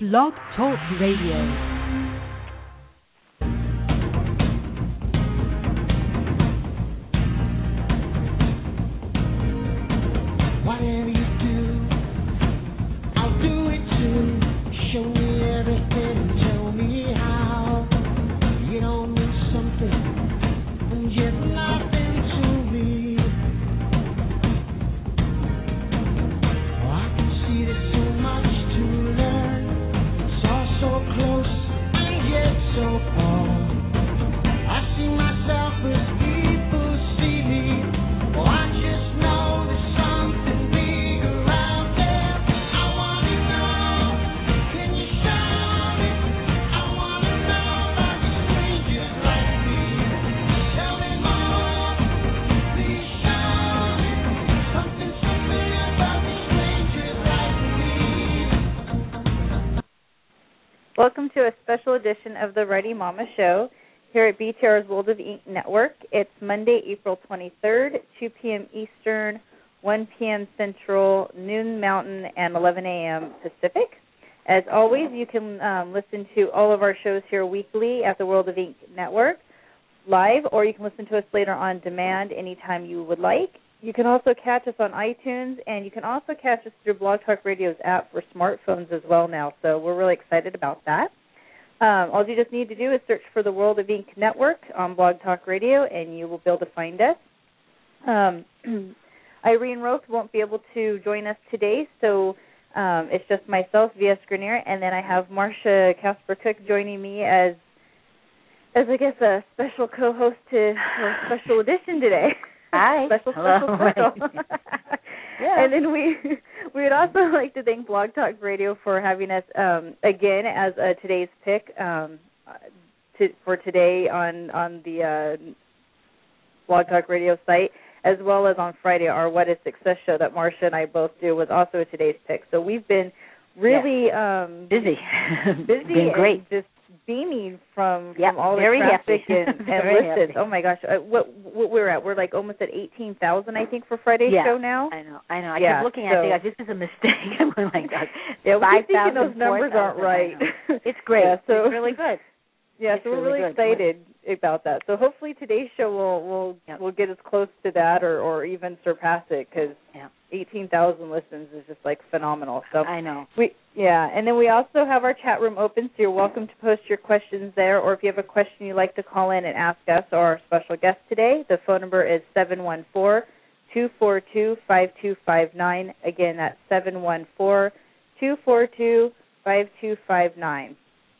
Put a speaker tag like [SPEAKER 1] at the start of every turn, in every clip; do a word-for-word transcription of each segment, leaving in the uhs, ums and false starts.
[SPEAKER 1] Blog Talk Radio.
[SPEAKER 2] Welcome to a special edition of the Ready Mama Show here at B T R's World of Ink Network. It's Monday, April twenty-third, two p.m. Eastern, one p.m. Central, noon Mountain, and eleven a.m. Pacific. As always, you can um, listen to all of our shows here weekly at the World of Ink Network live, or you can listen to us later on demand anytime you would like. You can also catch us on iTunes, and you can also catch us through Blog Talk Radio's app for smartphones as well now, so we're really excited about that. Um, all you just need to do is search for the World of Ink Network on Blog Talk Radio, and you will be able to find us. Um, Irene Roth won't be able to join us today, so um, it's just myself, V S Grenier, and then I have Marcia Casper-Cook joining me as, as I guess, a special co-host to a special edition today.
[SPEAKER 3] Hi.
[SPEAKER 2] Special,
[SPEAKER 3] Hello.
[SPEAKER 2] special, special. Yeah. And then we we would also like to thank Blog Talk Radio for having us um, again as uh, today's pick um, to, for today on on the uh, Blog Talk Radio site, as well as on Friday our What is Success show that Marcia and I both do was also today's pick. So we've been really
[SPEAKER 3] yeah.
[SPEAKER 2] um,
[SPEAKER 3] busy,
[SPEAKER 2] busy,
[SPEAKER 3] been great.
[SPEAKER 2] And just beaming from,
[SPEAKER 3] yep,
[SPEAKER 2] from all the
[SPEAKER 3] very
[SPEAKER 2] traffic
[SPEAKER 3] happy.
[SPEAKER 2] and, and listens.
[SPEAKER 3] Happy.
[SPEAKER 2] Oh my gosh, uh, what what we're at? We're like almost at eighteen thousand, I think, for Friday's
[SPEAKER 3] yeah,
[SPEAKER 2] show now.
[SPEAKER 3] I know, I know. I
[SPEAKER 2] yeah,
[SPEAKER 3] kept looking
[SPEAKER 2] so,
[SPEAKER 3] at it. This is a mistake. I'm like, God,
[SPEAKER 2] yeah, we
[SPEAKER 3] five
[SPEAKER 2] keep thinking
[SPEAKER 3] thousand,
[SPEAKER 2] those numbers aren't right.
[SPEAKER 3] It's great.
[SPEAKER 2] Yeah, so,
[SPEAKER 3] it's really good.
[SPEAKER 2] Yeah,
[SPEAKER 3] it's
[SPEAKER 2] so we're
[SPEAKER 3] really,
[SPEAKER 2] really
[SPEAKER 3] good.
[SPEAKER 2] excited about that. So hopefully today's show will will
[SPEAKER 3] yep.
[SPEAKER 2] will get us close to that, or, or even surpass it, because
[SPEAKER 3] yeah.
[SPEAKER 2] eighteen thousand listens is just like phenomenal. So
[SPEAKER 3] I know.
[SPEAKER 2] We yeah, and then we also have our chat room open, so you're welcome to post your questions there, or if you have a question you'd like to call in and ask us or our special guest today, the phone number is seven one four, two four two, five two five nine. Again, that's seven one four, two four two, five two five nine.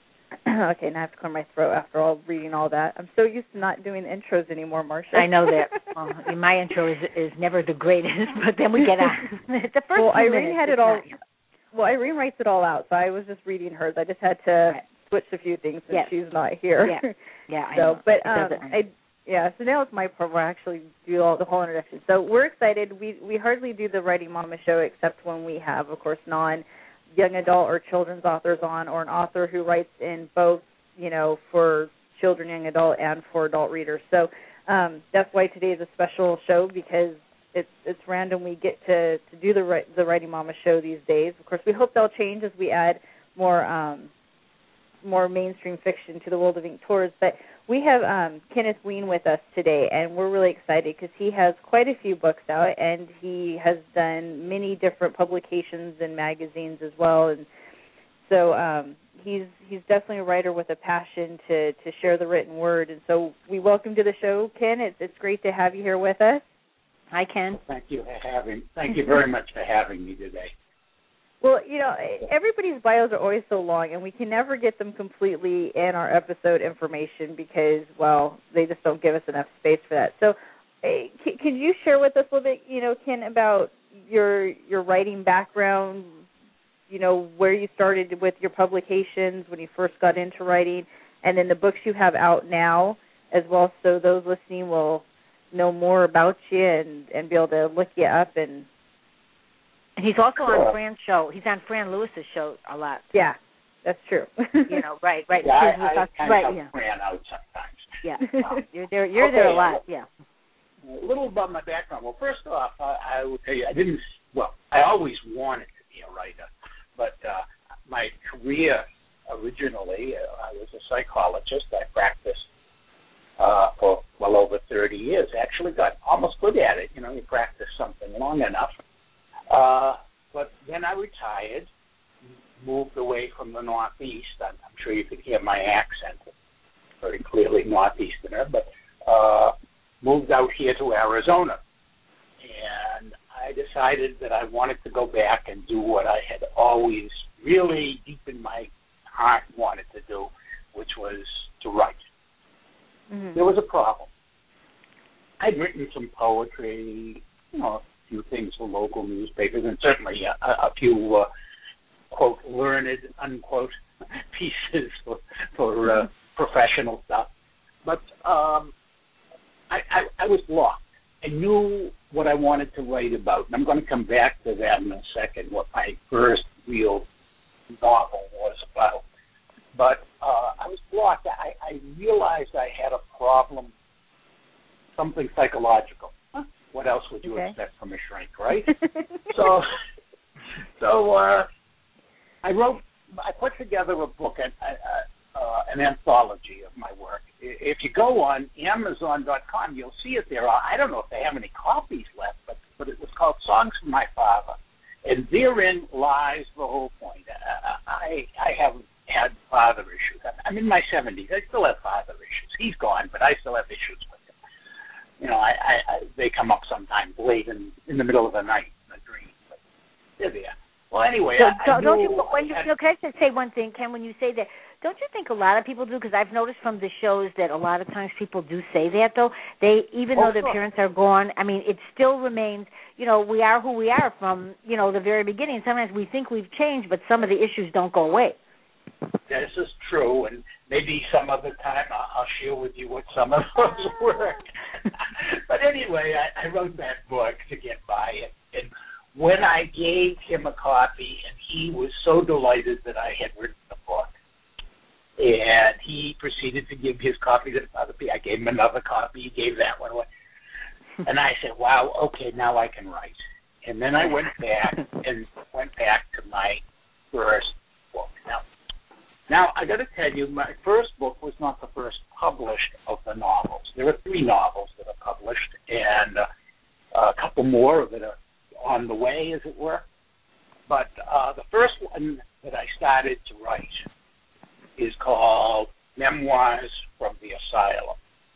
[SPEAKER 2] Okay, now I have to clear my throat after all reading all that. I'm so used to not doing the intros anymore, Marcia.
[SPEAKER 3] I know that. Well, my intro is is never the greatest, but then we get out. The first
[SPEAKER 2] well,
[SPEAKER 3] few
[SPEAKER 2] Irene
[SPEAKER 3] minutes,
[SPEAKER 2] had it all.
[SPEAKER 3] Not,
[SPEAKER 2] well, Irene writes it all out, so I was just reading hers. I just had to
[SPEAKER 3] right.
[SPEAKER 2] switch a few things since
[SPEAKER 3] yes.
[SPEAKER 2] she's not here.
[SPEAKER 3] Yeah, yeah. I
[SPEAKER 2] so,
[SPEAKER 3] know.
[SPEAKER 2] but um, I, yeah. So now it's my part where I actually do all the whole introduction. So we're excited. We we hardly do the Writing Mama show except when we have, of course, non young adult or children's authors on, or an author who writes in both, you know, for children, young adult, and for adult readers. So um, that's why today is a special show, because it's it's random. We get to, to do the the Writing Mama show these days. Of course, we hope they'll change as we add more um, more mainstream fiction to the World of Ink tours. But we have um, Kenneth Wein with us today, and we're really excited because he has quite a few books out, and he has done many different publications and magazines as well. And so um, he's he's definitely a writer with a passion to, to share the written word. And so we welcome to the show, Ken. It's it's great to have you here with us.
[SPEAKER 3] Hi, Ken.
[SPEAKER 4] Thank you for having. Thank you very much for having me today.
[SPEAKER 2] Well, you know, everybody's bios are always so long, and we can never get them completely in our episode information because, well, they just don't give us enough space for that. So, hey, c- could you share with us a little bit, you know, Ken, about your your writing background? You know, where you started with your publications when you first got into writing, and then the books you have out now as well, so those listening will know more about you and, and be able to look you up. And
[SPEAKER 3] and he's also cool. on Fran's show. He's on Fran Lewis's show a lot.
[SPEAKER 2] Yeah, that's true.
[SPEAKER 3] You know, right, right.
[SPEAKER 4] Yeah, I, I
[SPEAKER 3] talk,
[SPEAKER 4] kind
[SPEAKER 3] right,
[SPEAKER 4] of
[SPEAKER 3] yeah.
[SPEAKER 4] Fran out sometimes.
[SPEAKER 3] Yeah, um, you're there. You're
[SPEAKER 4] okay,
[SPEAKER 3] there a lot. Yeah.
[SPEAKER 4] A little about my background. Well, first off, I, I will tell you, I didn't. Well, I always wanted to be a writer, but uh, my career originally. Uh, I was a psychologist. I practiced uh, for well over thirty years. Actually got almost good at it. You know, you practice something long enough. Uh, but then I retired, moved away from the Northeast. I'm, I'm sure you could hear my accent, very clearly Northeasterner, but uh, moved out here to Arizona. And I decided that I wanted to go back and do what I had always really deep in my heart wanted to do, which was to write. Mm-hmm. There was a problem. I'd written some poetry, you know, a few things for local newspapers, and certainly a, a few, uh, quote, learned, unquote, pieces for, for uh, professional stuff. But um, I, I, I was lost. I knew what I wanted to write about, and I'm going to come back to that in a second, what my first real novel was about. But uh, I was blocked. I, I realized I had a problem, something psychological. Huh? What else would you okay. expect from a shrink, right? so so uh, I wrote, I put together a book, an, uh, uh, an anthology of my work. If you go on Amazon dot com, you'll see it there. I don't know if they have any copies left, but, but it was called Songs from My Father. And therein lies the whole point. I, I have had father issues. I'm in my seventies. I still have father issues. He's gone, but I still have issues with him. You know, I, I, I they come up sometimes late in, in the middle of the night in a dream. But they're there. Well, anyway,
[SPEAKER 3] so,
[SPEAKER 4] I,
[SPEAKER 3] so
[SPEAKER 4] I
[SPEAKER 3] don't
[SPEAKER 4] knew,
[SPEAKER 3] you? When you,
[SPEAKER 4] I,
[SPEAKER 3] no, can I just say one thing, Ken? When you say that, don't you think a lot of people do? Because I've noticed from the shows that a lot of times people do say that. Though they, even
[SPEAKER 4] oh,
[SPEAKER 3] though their
[SPEAKER 4] sure.
[SPEAKER 3] parents are gone, I mean, it still remains. You know, we are who we are from you know the very beginning. Sometimes we think we've changed, but some of the issues don't go away.
[SPEAKER 4] This is true, and maybe some other time I'll, I'll share with you what some of those were. But anyway, I, I wrote that book to get by it, and when I gave him a copy, and he was so delighted that I had written the book, and he proceeded to give his copy to other people. I gave him another copy. He gave that one away. And I said, wow, okay, now I can write. And then I went back and went back to my first book. Now, now I got to tell you, my first book was not the first published of the novels. There are three novels that are published, and uh, a couple more that are on the way, as it were. But uh, the first one that I started to write is called Memoirs from the Asylum.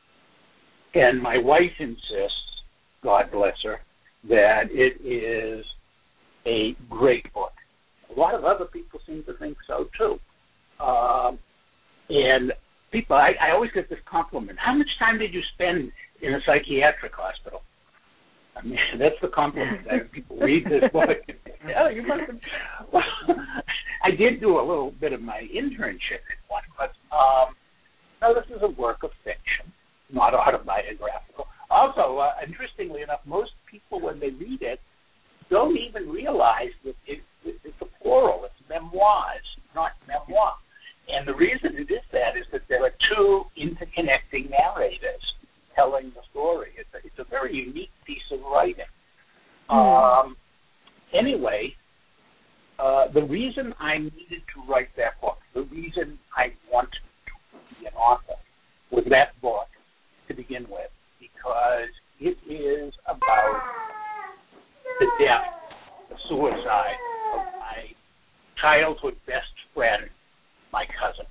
[SPEAKER 4] And my wife insists, God bless her, that it is a great book. A lot of other people seem to think so, too. Um, and people, I, I always get this compliment. How much time did you spend in a psychiatric hospital? I mean, that's the compliment that people read this book. Oh, you must have. Well, I did do a little bit of my internship in one, but um, no, this is a work of fiction, not autobiographical. Also, uh, interestingly enough, most people, when they read it, don't even realize that it, it, it's a plural. It's memoirs, not memoir. And the reason it is that is that there are two interconnecting narrators telling the story. It's a, it's a very unique piece of writing. Mm. Um, anyway, uh, the reason I needed to write that book, the reason I wanted to be an author, was that book to begin with, because it is about the death, the suicide of my childhood best friend, my cousin.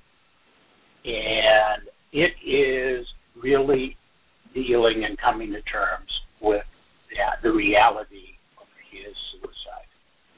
[SPEAKER 4] And it is really dealing and coming to terms with yeah, the reality of his suicide.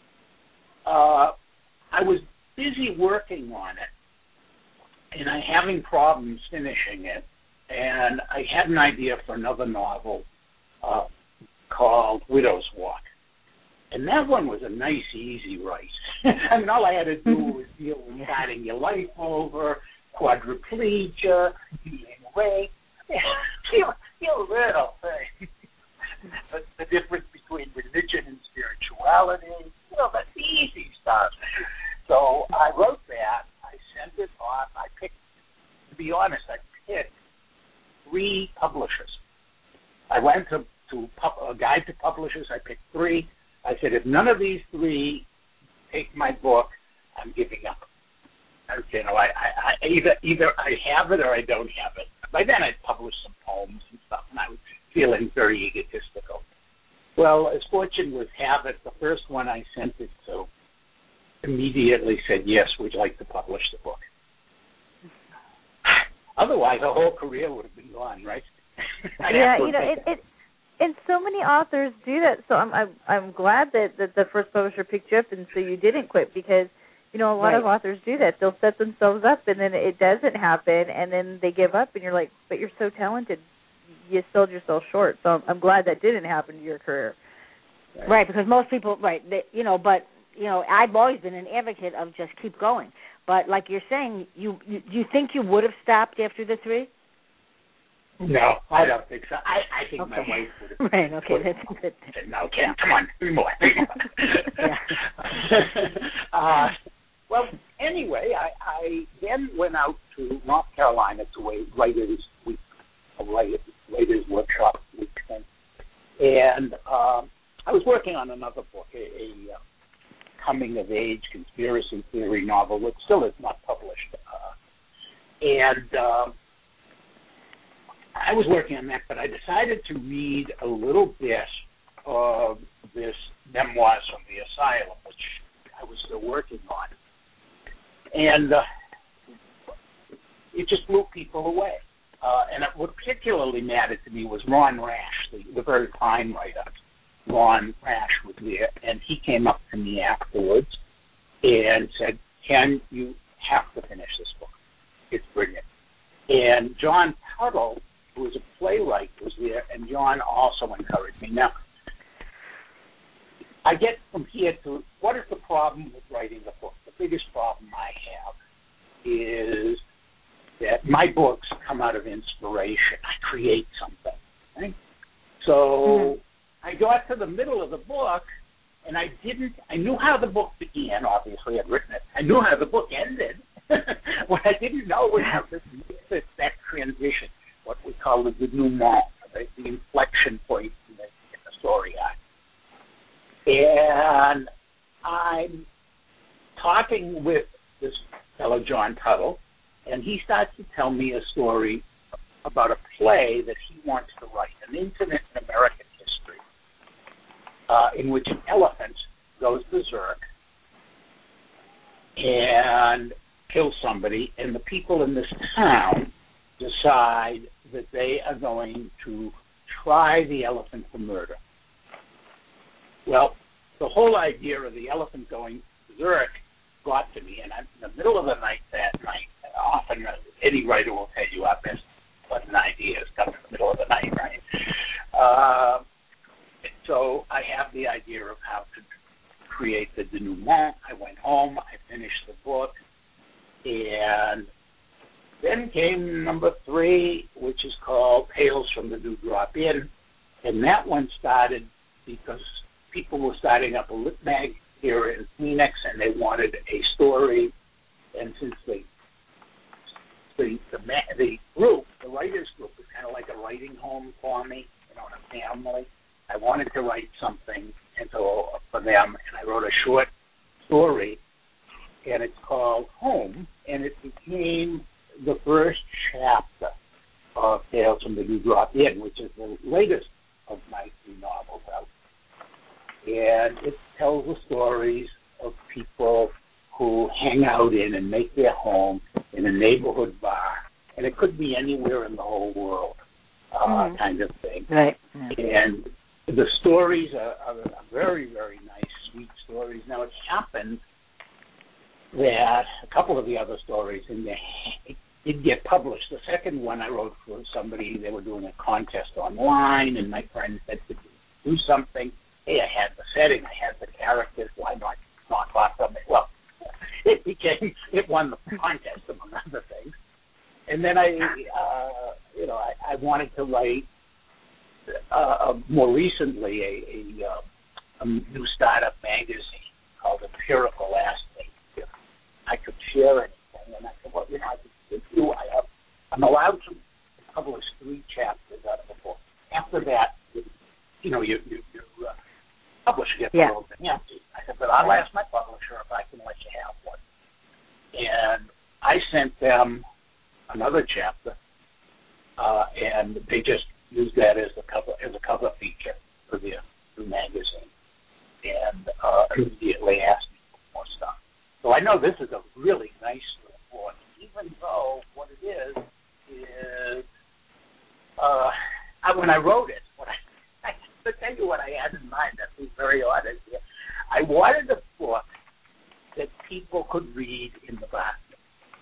[SPEAKER 4] Uh, I was busy working on it, and I having problems finishing it, and I had an idea for another novel uh, called Widow's Walk. And that one was a nice, easy write. I mean, all I had to do was deal with starting your life over, quadriplegia, being raped, you, you little thing. the, the difference between religion and spirituality, you know, that's easy stuff. So I wrote that. I sent it on. I picked, to be honest, I picked three publishers. I went to, to pub, a guide to publishers. I picked three. I said, if none of these three take my book, I'm giving up. You know, I, I, I either either I have it or I don't have it. By then, I'd published some poems and stuff, and I was feeling very egotistical. Well, as fortune would have it, the first one I sent it to immediately said, yes, we'd like to publish the book. Otherwise, the whole career would have been gone, right?
[SPEAKER 2] Yeah, you know, it, it, and so many authors do that. So I'm I'm, I'm glad that, that the first publisher picked you up, and so you didn't quit, because you know a lot
[SPEAKER 3] right.
[SPEAKER 2] of authors do that. They'll set themselves up, and then it doesn't happen, and then they give up, and you're like, but you're so talented, you sold yourself short. So I'm, I'm glad that didn't happen to your career.
[SPEAKER 3] Right, right, because most people, right, they, you know, but you know, I've always been an advocate of just keep going. But like you're saying, you, you do you think you would have stopped after the three?
[SPEAKER 4] No, I don't think so. I, I think
[SPEAKER 3] okay.
[SPEAKER 4] my wife would have.
[SPEAKER 3] Right. Okay. That's good.
[SPEAKER 4] No, Ken, come on, three more. Three more. uh, well, anyway, I, I then went out to North Carolina to a writers' week, a writers' workshop week thing, and um, I was working on another book, a, a uh, coming-of-age conspiracy theory novel, which still is not published, uh, and. Um, I was working on that, but I decided to read a little bit of this Memoirs from the Asylum, which I was still working on. And uh, it just blew people away. Uh, and it, what particularly mattered to me was Ron Rash, the, the very fine writer. Ron Rash was there, and he came up to me afterwards and said, Ken, you have to finish this book. It's brilliant. And John Tuttle, who was a playwright, was there, and John also encouraged me. Now, I get from here to, what is the problem with writing a book? The biggest problem I have is that my books come out of inspiration. I create something, right? So mm-hmm. I got to the middle of the book, and I didn't, I knew how the book began, obviously, I'd written it. I knew how the book ended. What I didn't know was how to make this, that transition, what we call the denouement, the, the inflection point in the, in the story arc. And I'm talking with this fellow, John Tuttle, and he starts to tell me a story about a play that he wants to write, an incident in American history, uh, in which an elephant goes berserk and kills somebody, and the people in this town decide that they are going to try the elephant for murder. Well, the whole idea of the elephant going berserk got to me, and I'm in the middle of the night that night. Often, any writer will tell you our best button ideas come in the middle of the night, right? Uh, so I have the idea of how to create the denouement. I went home, I finished the book, and then came number three, which is called Tales from the Dewdrop Inn, and that one started because people were starting up a lit mag here in Phoenix, and they wanted a story, and since the the the, the group, the writers group, was kind of like a writing home for me, you know, and a family, I wanted to write something and so for them, and I wrote a short story, and it's called Home, and it became the first chapter of Tales from the Dewdrop Inn, which is the latest of my three novels out. And it tells the stories of people who hang out in and make their home in a neighborhood bar, and it could be anywhere in the whole world, uh, mm-hmm. kind of thing.
[SPEAKER 3] Right.
[SPEAKER 4] And the stories are, are, are very, very nice, sweet stories. Now, it happened that a couple of the other stories in there did get published. The second one I wrote for somebody, they were doing a contest online, and my friend said to do something. Hey, I had the setting, I had the characters, why not knock off something? Well, it became, it won the contest, among other things. And then I, uh, you know, I, I wanted to write uh, more recently a, a, uh, a new startup magazine called Empirical Athlete. If I could share anything, and I said, well, you know, I could do, I have, I'm allowed to publish three chapters out of a book. After that, you know, you, you, you uh, publish it
[SPEAKER 3] yeah.
[SPEAKER 4] empty. I said, but I'll ask my publisher if I can let you have one. And I sent them another chapter, uh, and they just used that as a cover as a cover feature for their magazine, and uh, immediately asked me for more stuff. So I know this is a really nice report, even though what it is is uh, I, when I wrote it, what I, I to tell you what I had in mind. That was very honest here. I wanted a book that people could read in the bathroom.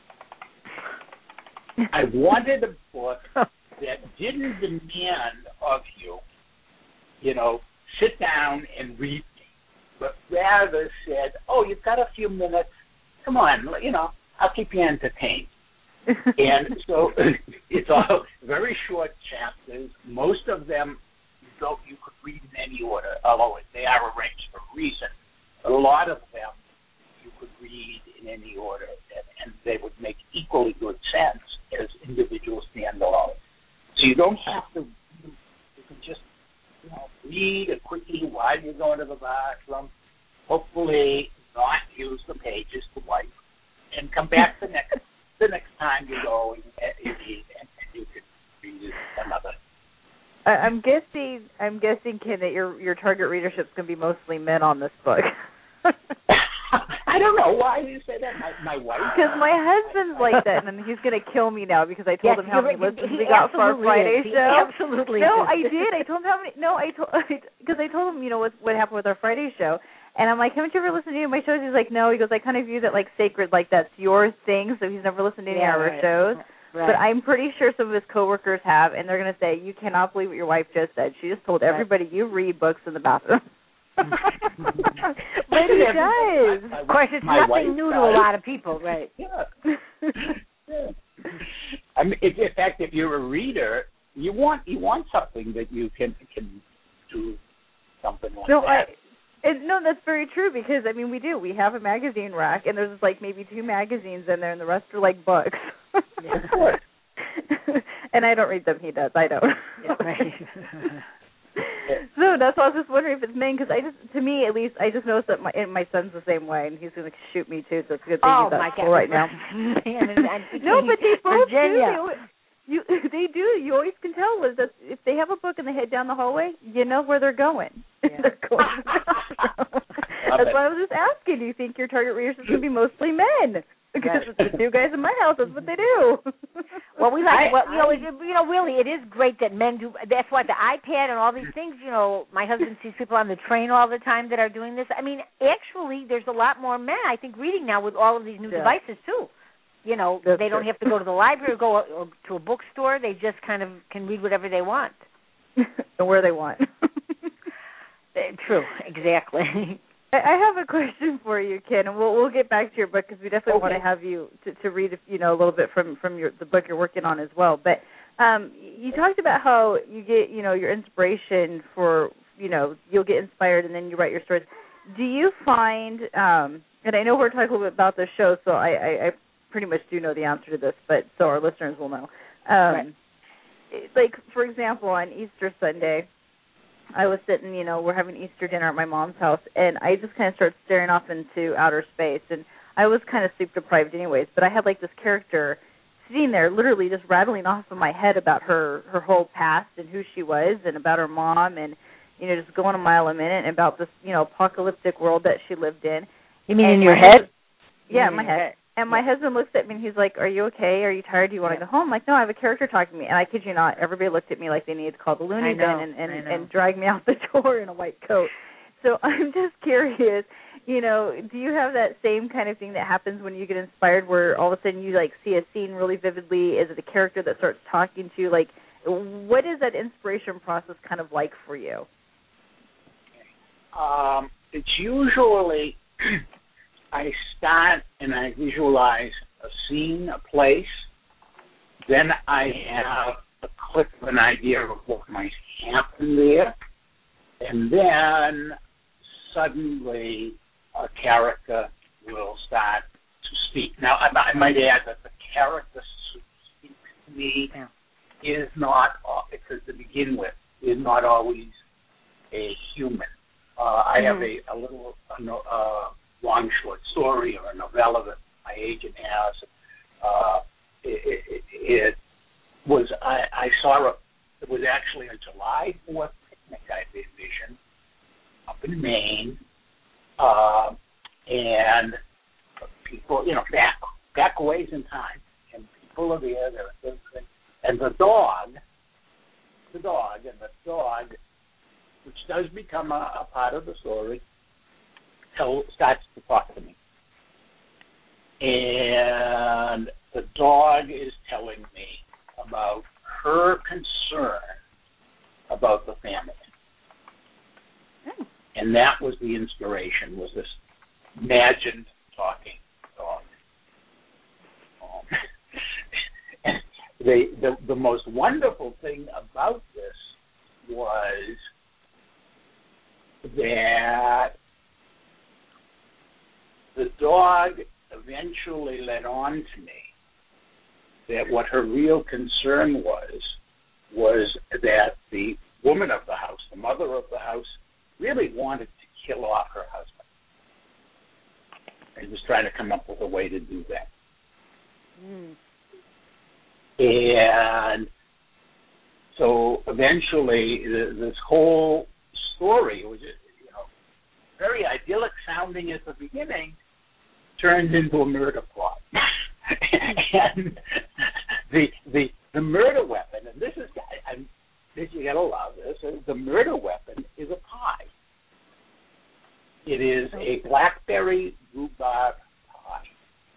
[SPEAKER 4] I wanted a book that didn't demand of you, you know, sit down and read me, but rather said, oh, you've got a few minutes. Come on, you know, I'll keep you entertained. And so it's all very short chapters. Most of them you, don't, you could read in any order, although they are arranged for a reason. But a lot of them you could read in any order, and, and they would make equally good sense as individual standalone. So you don't have to, you can just, you know, read a quickie while you're going to the bathroom, hopefully not use the pages to wipe, and come back the next the next time you go and, and, and you can read another.
[SPEAKER 2] I'm guessing, I'm guessing, Ken, that your your target readership is going to be mostly men on this book.
[SPEAKER 4] I don't know why you say that. My, my wife.
[SPEAKER 2] Because my husband's like that, and he's going to kill me now because I told
[SPEAKER 3] yes,
[SPEAKER 2] him how many
[SPEAKER 3] right.
[SPEAKER 2] listens
[SPEAKER 3] he
[SPEAKER 2] we got for our Friday
[SPEAKER 3] is.
[SPEAKER 2] show.
[SPEAKER 3] He absolutely.
[SPEAKER 2] No,
[SPEAKER 3] is.
[SPEAKER 2] I did. I told him how many. No, I told because I told him, you know, what what happened with our Friday show, and I'm like, haven't you ever listened to any of my shows? He's like, no. He goes, I kind of view that like sacred, like that's your thing. So he's never listened to any
[SPEAKER 3] yeah,
[SPEAKER 2] of our
[SPEAKER 3] right.
[SPEAKER 2] shows.
[SPEAKER 3] Right.
[SPEAKER 2] But I'm pretty sure some of his coworkers have, and they're going to say, you cannot believe what your wife just said. She just told everybody right. you read books in the bathroom. But he does.
[SPEAKER 3] Of course, it's
[SPEAKER 4] My
[SPEAKER 3] nothing new to a lot of people, right?
[SPEAKER 4] Yeah. yeah. I mean, if, in fact, if you're a reader, you want you want something that you can can do something like
[SPEAKER 2] no,
[SPEAKER 4] that.
[SPEAKER 2] I, and, no, that's very true because I mean we do. We have a magazine rack, and there's like maybe two magazines in there, and the rest are like books.
[SPEAKER 4] Yeah, of course.
[SPEAKER 2] And I don't read them. He does. I don't.
[SPEAKER 3] Yeah, right.
[SPEAKER 2] So that's why I was just wondering if it's men, because I just, to me at least, I just noticed that my my son's the same way, and he's going to shoot me too. So it's a good thing
[SPEAKER 3] oh,
[SPEAKER 2] he's
[SPEAKER 3] my
[SPEAKER 2] at school
[SPEAKER 3] God.
[SPEAKER 2] right now.
[SPEAKER 3] Man, and, and,
[SPEAKER 2] no, but they both
[SPEAKER 3] Virginia.
[SPEAKER 2] do. You, they do. You always can tell that if they have a book and they head down the hallway, you know where they're going.
[SPEAKER 3] Yeah.
[SPEAKER 2] They're going. That's why I was just asking. Do you think your target readers is going to be mostly men? Because it's the two guys in my house. That's what they do.
[SPEAKER 3] Well, we like.
[SPEAKER 4] I,
[SPEAKER 3] well, you know,
[SPEAKER 4] I,
[SPEAKER 3] it, you know, really, it is great that men do. That's why the iPad and all these things. You know, my husband sees people on the train all the time that are doing this. I mean, actually, there's a lot more men, I think, reading now with all of these new
[SPEAKER 2] yeah.
[SPEAKER 3] devices too. You know,
[SPEAKER 2] That's
[SPEAKER 3] they don't
[SPEAKER 2] true.
[SPEAKER 3] have to go to the library or go or to a bookstore. They just kind of can read whatever they want.
[SPEAKER 2] And where they want.
[SPEAKER 3] True, exactly.
[SPEAKER 2] I have a question for you, Ken, and we'll we'll get back to your book because we definitely
[SPEAKER 4] okay.
[SPEAKER 2] want to have you to, to read, you know, a little bit from from your the book you're working on as well. But um, you talked about how you get, you know, your inspiration for, you know, you'll get inspired and then you write your stories. Do you find, um, and I know we're talking a little bit about this show, so I, I, I pretty much do know the answer to this, but so our listeners will know. Um,
[SPEAKER 3] right.
[SPEAKER 2] Like, for example, on Easter Sunday, I was sitting, you know, we're having Easter dinner at my mom's house, and I just kind of started staring off into outer space, and I was kind of sleep-deprived anyways, but I had, like, this character sitting there literally just rattling off in my head about her, her whole past and who she was and about her mom and, you know, just going a mile a minute and about this, you know, apocalyptic world that she lived in.
[SPEAKER 3] You mean
[SPEAKER 2] and
[SPEAKER 3] in your
[SPEAKER 2] my
[SPEAKER 3] head?
[SPEAKER 2] Husband, yeah, in my head.
[SPEAKER 3] head.
[SPEAKER 2] And my yeah. husband looks at me and he's like, are you okay? Are you tired? Do you want to
[SPEAKER 3] yeah.
[SPEAKER 2] go home? I'm like, no, I have a character talking to me. And I kid you not, everybody looked at me like they needed to call the loony bin and, and, and drag me out the door in a white coat. So I'm just curious, you know, do you have that same kind of thing that happens when you get inspired where all of a sudden you, like, see a scene really vividly? Is it a character that starts talking to you? Like, what is that inspiration process kind of like for you?
[SPEAKER 4] Um, it's usually... I start and I visualize a scene, a place. Then I have a click of an idea of what might happen there. And then suddenly a character will start to speak. Now, I, I might add that the character who speaks to me yeah. is not, because to begin with, is not always a human. Uh, I mm-hmm. have a, a little... A, uh, long short story or a novella that my agent has. Uh, it, it, it was I, I saw a, it was actually a July fourth picnic I envisioned up in Maine, uh, and people, you know, back back ways in time, and people are there, they're, they're, and the dog, the dog, and the dog, which does become a, a part of the story, tell, starts to talk to me. And the dog is telling me about her concern about the family.
[SPEAKER 2] Oh.
[SPEAKER 4] And that was the inspiration, was this imagined talking dog. Um, and the, the the most wonderful thing about this was that the dog eventually let on to me that what her real concern was was that the woman of the house, the mother of the house, really wanted to kill off her husband. And was trying to come up with a way to do that.
[SPEAKER 2] Mm.
[SPEAKER 4] And so eventually this whole story, was, you know, very idyllic sounding at the beginning, turned into a murder plot. And the the the murder weapon, and this is I'm this you gotta love this, the murder weapon is a pie. It is a blackberry rhubarb pie.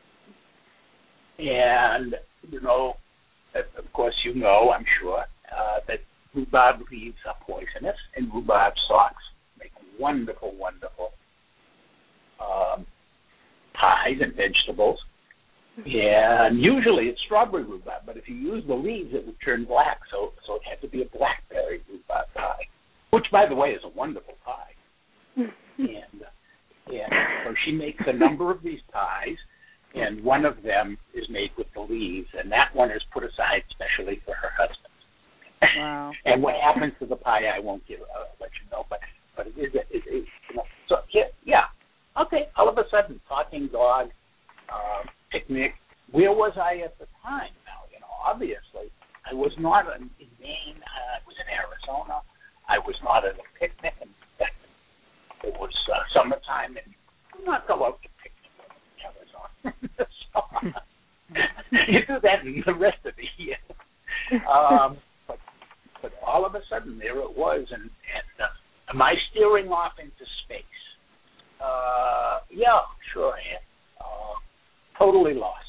[SPEAKER 4] And, you know, of course you know, I'm sure, uh, that rhubarb leaves are poisonous, and rhubarb stalks make wonderful, wonderful um, pies and vegetables. And usually it's strawberry rhubarb, but if you use the leaves, it would turn black, so so it had to be a blackberry rhubarb pie, which, by the way, is a wonderful pie. and, and so she makes a number of these pies, and one of them is made with the leaves, and that one is put aside specially for her husband.
[SPEAKER 2] Wow.
[SPEAKER 4] And what happens to the pie, I won't give, uh, let you know, but but it is, it is you know, so yeah, yeah, okay. All of a sudden, talking dog, uh, picnic. Where was I at the time? Now, you know, obviously, I was not in, in Maine. Uh, I was in Arizona. I was not at a picnic. In fact, it was uh, summertime, and I'm not go out to picnic in Arizona. So, you do that in the rest of the year. Um, but but all of a sudden, there it was, and and uh, am I steering off into space? Uh, yeah, sure I am. Uh, totally lost.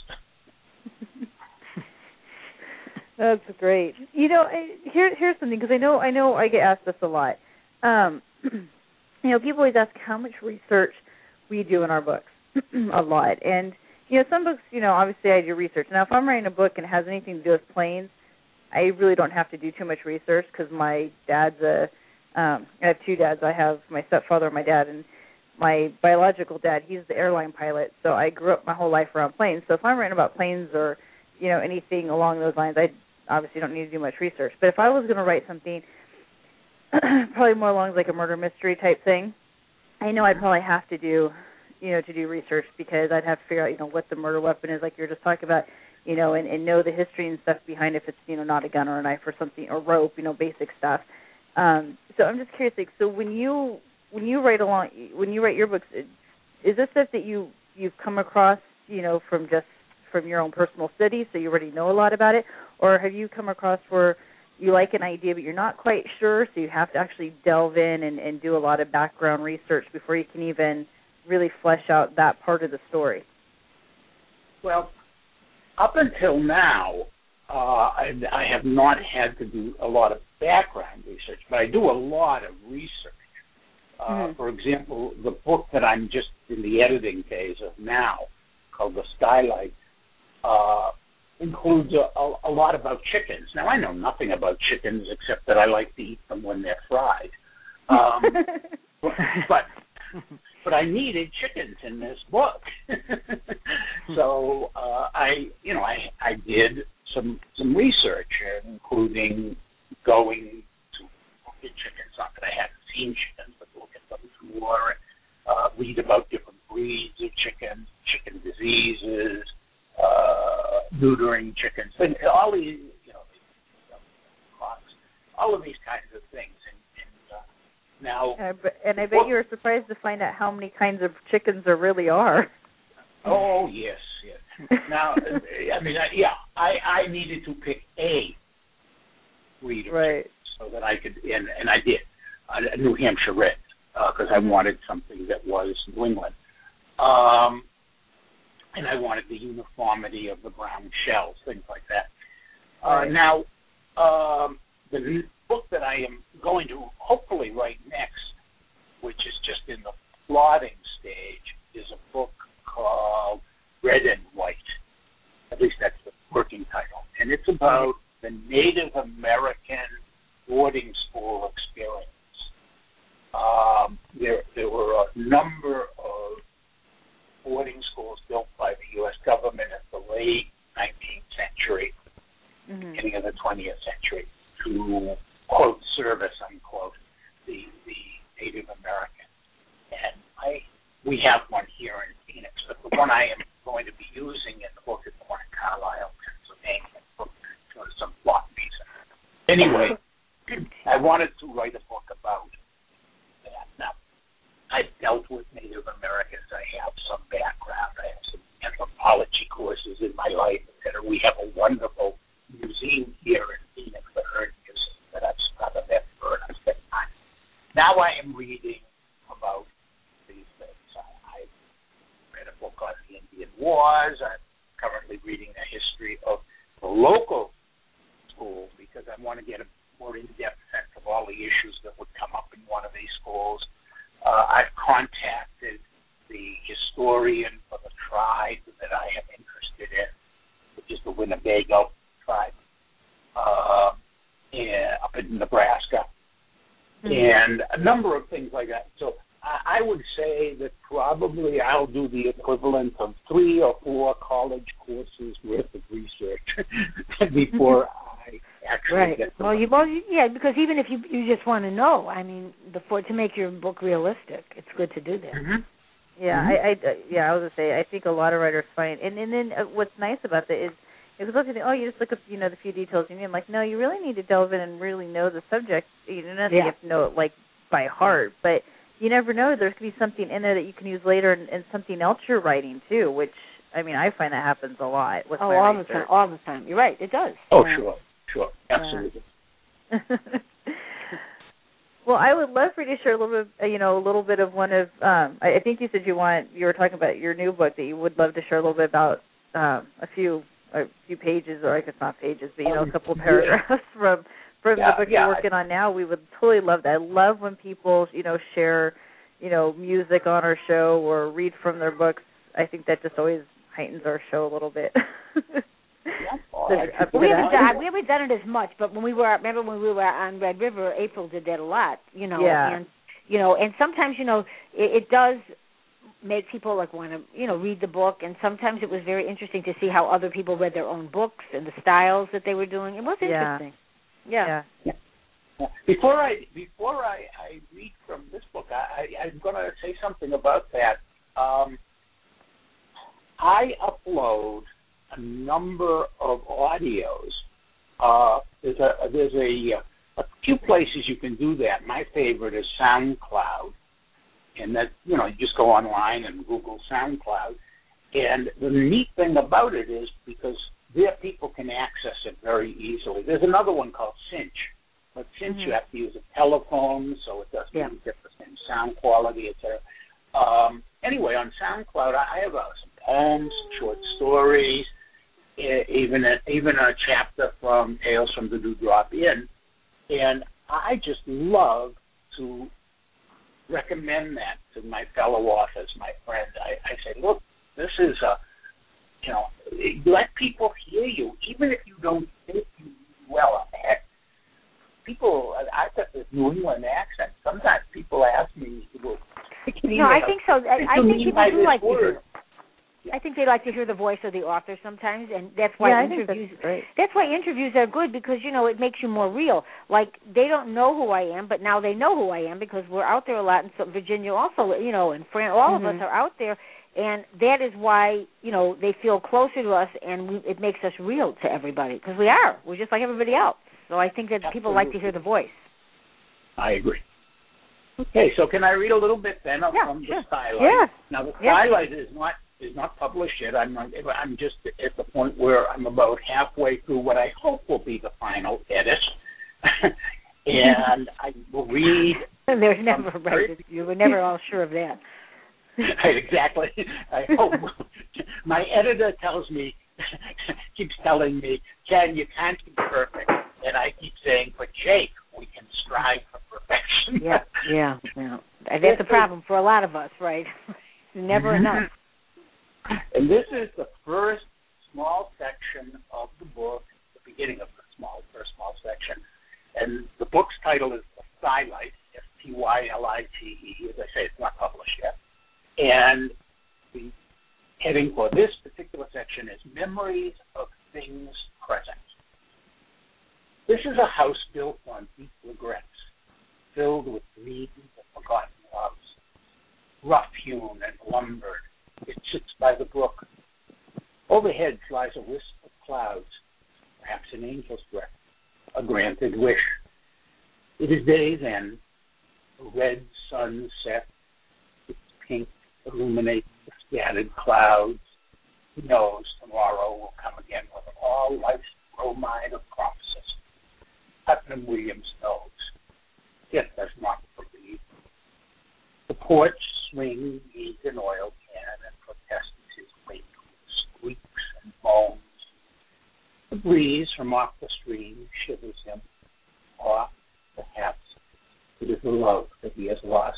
[SPEAKER 2] That's great. You know, I, here here's something, because I know I know I get asked this a lot. Um, you know, people always ask how much research we do in our books. A lot, and you know, some books, you know, obviously I do research. Now, if I'm writing a book and it has anything to do with planes, I really don't have to do too much research, because my dad's a. Um, I have two dads. I have my stepfather and my dad, and my biological dad, he's the airline pilot, so I grew up my whole life around planes. So if I'm writing about planes or, you know, anything along those lines, I obviously don't need to do much research. But if I was going to write something probably more along like a murder mystery type thing, I know I'd probably have to do, you know, to do research, because I'd have to figure out, you know, what the murder weapon is, like you were just talking about, you know, and, and know the history and stuff behind if it's, you know, not a gun or a knife or something, or rope, you know, basic stuff. Um, so I'm just curious, like, so when you when you write along, when you write your books, is this stuff that you you've come across, you know, from just from your own personal studies, so you already know a lot about it, or have you come across where you like an idea but you're not quite sure, so you have to actually delve in and, and do a lot of background research before you can even really flesh out that part of the story?
[SPEAKER 4] Well, up until now, uh, I, I have not had to do a lot of background research, but I do a lot of research. Uh, mm-hmm. For example, the book that I'm just in the editing phase of now, called The Skylight, uh, includes a, a, a lot about chickens. Now, I know nothing about chickens except that I like to eat them when they're fried. Um, but, but but I needed chickens in this book, so uh, I you know I I did some some research, including going to look at chickens. Not that I hadn't seen chickens, but look at them more, uh, read about different breeds of chickens, chicken diseases, uh, neutering chickens, and all these, you know, these, uh, all of these kinds of things. And, and uh, now,
[SPEAKER 2] and I, bet, and I bet well, you were surprised to find out how many kinds of chickens there really are.
[SPEAKER 4] Oh yes, yes. Now, I mean, I, yeah, I, I needed to pick a breed of
[SPEAKER 2] right.
[SPEAKER 4] chickens so that I could, and, and I did, a New Hampshire Red, because uh, I wanted something that was New England. Um, and I wanted the uniformity of the brown shells, things like that. Uh,
[SPEAKER 2] right.
[SPEAKER 4] Now, um, the book that I am going to hopefully write next, which is just in the plotting stage, is a book called Red and White. At least that's the working title. And it's about the Native American boarding school experience. Um, there, there were a number of boarding schools built by the U S government at the late nineteenth century, mm-hmm. beginning of the twentieth century, to, quote, service, unquote, the, the Native Americans. And I, we have one here in Phoenix, but the one I am going to be using in the book is the one in Carlisle, Pennsylvania, for, for some plot reason. Anyway, I wanted to write a book about that. Now, I've dealt with Native Americans. I have some background. I have some anthropology courses in my life, et cetera. We have a wonderful museum here in Phoenix, the Herd Museum, that I've started that for, and I've spent time. Now I am reading about these things. I, I read a book on the Indian Wars. I'm currently reading a history of the local schools because I want to get a more in-depth sense of all the issues that would come up in one of these schools. Uh, I've contacted the historian for the tribe that I am interested in, which is the Winnebago tribe uh, in, up in Nebraska, mm-hmm. and a number of things like that. So I, I would say that probably I'll do the equivalent of three or four college courses worth of research before I actually
[SPEAKER 3] right.
[SPEAKER 4] get to
[SPEAKER 3] well, you, well, you, yeah, because even if you you just want to know, I mean, the, for to make your book realistic, it's good to do that.
[SPEAKER 4] Mm-hmm.
[SPEAKER 2] Yeah,
[SPEAKER 4] mm-hmm.
[SPEAKER 2] I, I, yeah, I was gonna say, I think a lot of writers find, and and then uh, what's nice about that is, because most people think, oh, you just look up, you know, the few details you need. I'm like, no, you really need to delve in and really know the subject. You don't have to
[SPEAKER 3] yeah.
[SPEAKER 2] know it like by heart, but you never know. There's gonna be something in there that you can use later, and, and something else you're writing too. Which I mean, I find that happens a lot with
[SPEAKER 3] oh,
[SPEAKER 2] my
[SPEAKER 3] all
[SPEAKER 2] research.
[SPEAKER 3] the time, all the time. You're right, it does.
[SPEAKER 4] Oh,
[SPEAKER 3] yeah.
[SPEAKER 4] sure, sure, absolutely.
[SPEAKER 2] Yeah. Well, I would love for you to share a little bit, you know, a little bit of one of. Um, I, I think you said you want. You were talking about your new book that you would love to share a little bit about um, a few, a few pages, or I guess not pages, but you know, a couple of paragraphs yeah. from from
[SPEAKER 4] yeah,
[SPEAKER 2] the book
[SPEAKER 4] yeah.
[SPEAKER 2] you're working on now. We would totally love that. I love when people, you know, share, you know, music on our show or read from their books. I think that just always heightens our show a little bit.
[SPEAKER 4] Yeah, well,
[SPEAKER 3] we, haven't done, we haven't done it as much, but when we were, remember when we were on Red River, April did that a lot, you know.
[SPEAKER 2] Yeah.
[SPEAKER 3] And, you know, and sometimes, you know, it, it does make people, like, want to, you know, read the book, and sometimes it was very interesting to see how other people read their own books and the styles that they were doing. It was interesting.
[SPEAKER 2] Yeah.
[SPEAKER 3] Yeah.
[SPEAKER 2] yeah.
[SPEAKER 4] yeah. Before I before I, I read from this book, I, I, I'm going to say something about that. Um, I upload a number of audios. Uh, there's a there's a, a few places you can do that. My favorite is SoundCloud, and that you know you just go online and Google SoundCloud. And the neat thing about it is because there people can access it very easily. There's another one called Cinch, but Cinch mm-hmm. you have to use a telephone, so it doesn't yeah. get the same sound quality, et cetera. Um, anyway, on SoundCloud, I have uh, some poems, short stories, even a, even a chapter from Tales from the Dewdrop Inn, and I just love to recommend that to my fellow authors, my friends. I, I say, look, this is a, you know, let people hear you, even if you don't think you well. Heck, people, I've got this New England accent. Sometimes people ask me, well,
[SPEAKER 3] no, I think so. I, I think people do like
[SPEAKER 4] word?
[SPEAKER 3] to hear. I think they like to hear the voice of the author sometimes, and that's why
[SPEAKER 2] yeah,
[SPEAKER 3] interviews.
[SPEAKER 2] That's, great.
[SPEAKER 3] that's why interviews are good because you know it makes you more real. Like they don't know who I am, but now they know who I am because we're out there a lot. And so Virginia also, you know, and Fran, all
[SPEAKER 2] mm-hmm.
[SPEAKER 3] of us are out there, And that is why, you know, they feel closer to us, and we, it makes us real to everybody, because we are. We're just like everybody else. So I think that
[SPEAKER 4] Absolutely.
[SPEAKER 3] People like to hear the voice.
[SPEAKER 4] I agree. Okay, so can I read a little bit then
[SPEAKER 3] yeah,
[SPEAKER 4] from
[SPEAKER 3] sure.
[SPEAKER 4] the Skylight?
[SPEAKER 3] Yeah.
[SPEAKER 4] Now, the
[SPEAKER 3] yeah.
[SPEAKER 4] Skylight is not is not published yet. I'm not, I'm just at the point where I'm about halfway through what I hope will be the final edit. And I will read.
[SPEAKER 3] There's never right. You were never all sure of that.
[SPEAKER 4] Exactly. I hope. My editor tells me, keeps telling me, Ken, you can't be perfect. And I keep saying, but Jake, we can strive for perfection.
[SPEAKER 3] Yeah, yeah, yeah. That's a problem for a lot of us, right? Never enough.
[SPEAKER 4] And this is the first small section of the book, the beginning of the small first small section. And the book's title is The Skylight, S T Y L I T E. As I say, it's not published yet. And the heading for this particular section is Memories of Things Present. This is a house built on deep regrets, filled with dreams of forgotten loves. Rough-hewn and lumbered, it sits by the brook. Overhead flies a wisp of clouds, perhaps an angel's breath, a granted wish. It is day's end. The red sun set. Its pink illuminates the scattered clouds. Who knows, tomorrow will come again with all life's bromide of promises. Putnam Williams knows, yet does not believe. The porch swings, needs an oil can, and protests his weight with squeaks and moans. The breeze from off the stream shivers him, or perhaps it is the love that he has lost.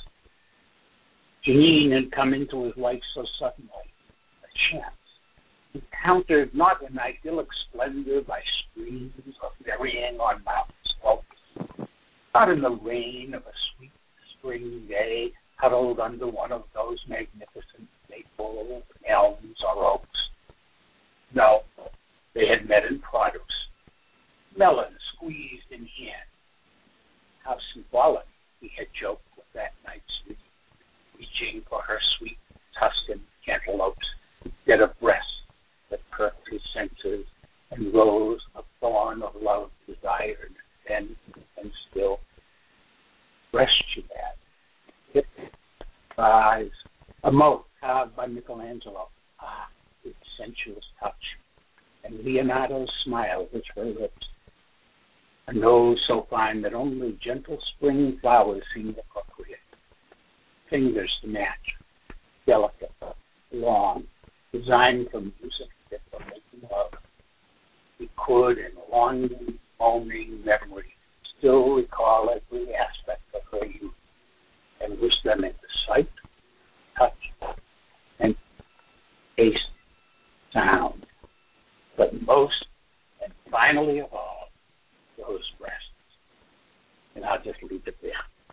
[SPEAKER 4] Jean had come into his life so suddenly, a chance, encountered not an idyllic splendor by streams or varying on mountain slopes, not in the rain of a sweet spring day, huddled under one of those magnificent maples, elms, or oaks. No, they had met in produce, melon squeezed in hand. How symbolic, he had joked with that night's sleep, reaching for her sweet Tuscan cantaloupes instead of breasts that perked his senses and rose a thorn of love desired, then and still. Breast she had, hips, thighs, a moat carved by Michelangelo. Ah, its sensuous touch. And Leonardo's smile was her lips. A nose so fine that only gentle spring flowers seemed appropriate. Fingers to match, delicate, long, designed for music fit for making love. He could, in longing, moaning memory, still recall every aspect of her youth and wish them into sight, touch, and taste, sound. But most, and finally of all, those breasts. And I'll just leave it there.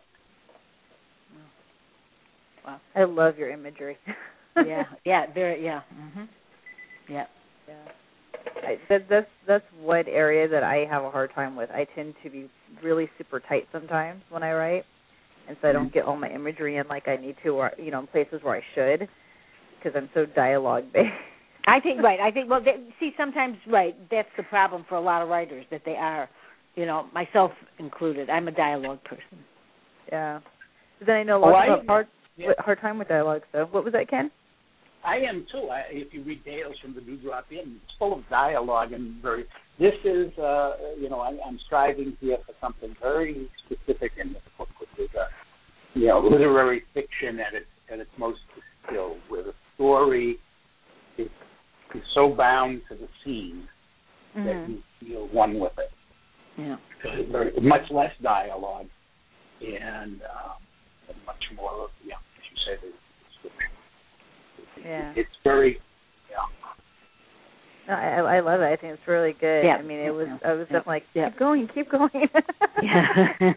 [SPEAKER 2] Wow. I love your imagery.
[SPEAKER 3] yeah, yeah, very, yeah. Mm-hmm. Yeah.
[SPEAKER 2] Yeah. I, that, that's that's one area that I have a hard time with. I tend to be really super tight sometimes when I write, and so I don't get all my imagery in like I need to, or you know, in places where I should, because I'm so dialogue based.
[SPEAKER 3] I think right. I think well, they, see, sometimes right. That's the problem for a lot of writers, that they are, you know, myself included. I'm a dialogue person.
[SPEAKER 2] Yeah. But then I know lots oh, of hard yeah. hard time with dialogue. So what was that, Ken?
[SPEAKER 4] I am too. I, if you read Tales from the Dewdrop Inn, it's full of dialogue and very. This is, uh, you know, I, I'm striving here for something very specific in this book, which is, uh, you know, literary fiction at its at its most distilled, where the story is, is so bound to the scene mm-hmm. that you feel one with it.
[SPEAKER 3] Yeah.
[SPEAKER 4] It's very, much less dialogue and, um, and much more of, yeah, as you say, the description.
[SPEAKER 2] Yeah.
[SPEAKER 4] It's very, yeah.
[SPEAKER 2] No, I, I love it. I think it's really good.
[SPEAKER 3] Yeah.
[SPEAKER 2] I mean, it was. I was
[SPEAKER 3] yeah.
[SPEAKER 2] definitely like,
[SPEAKER 3] yeah.
[SPEAKER 2] keep going, keep going.
[SPEAKER 3] yeah.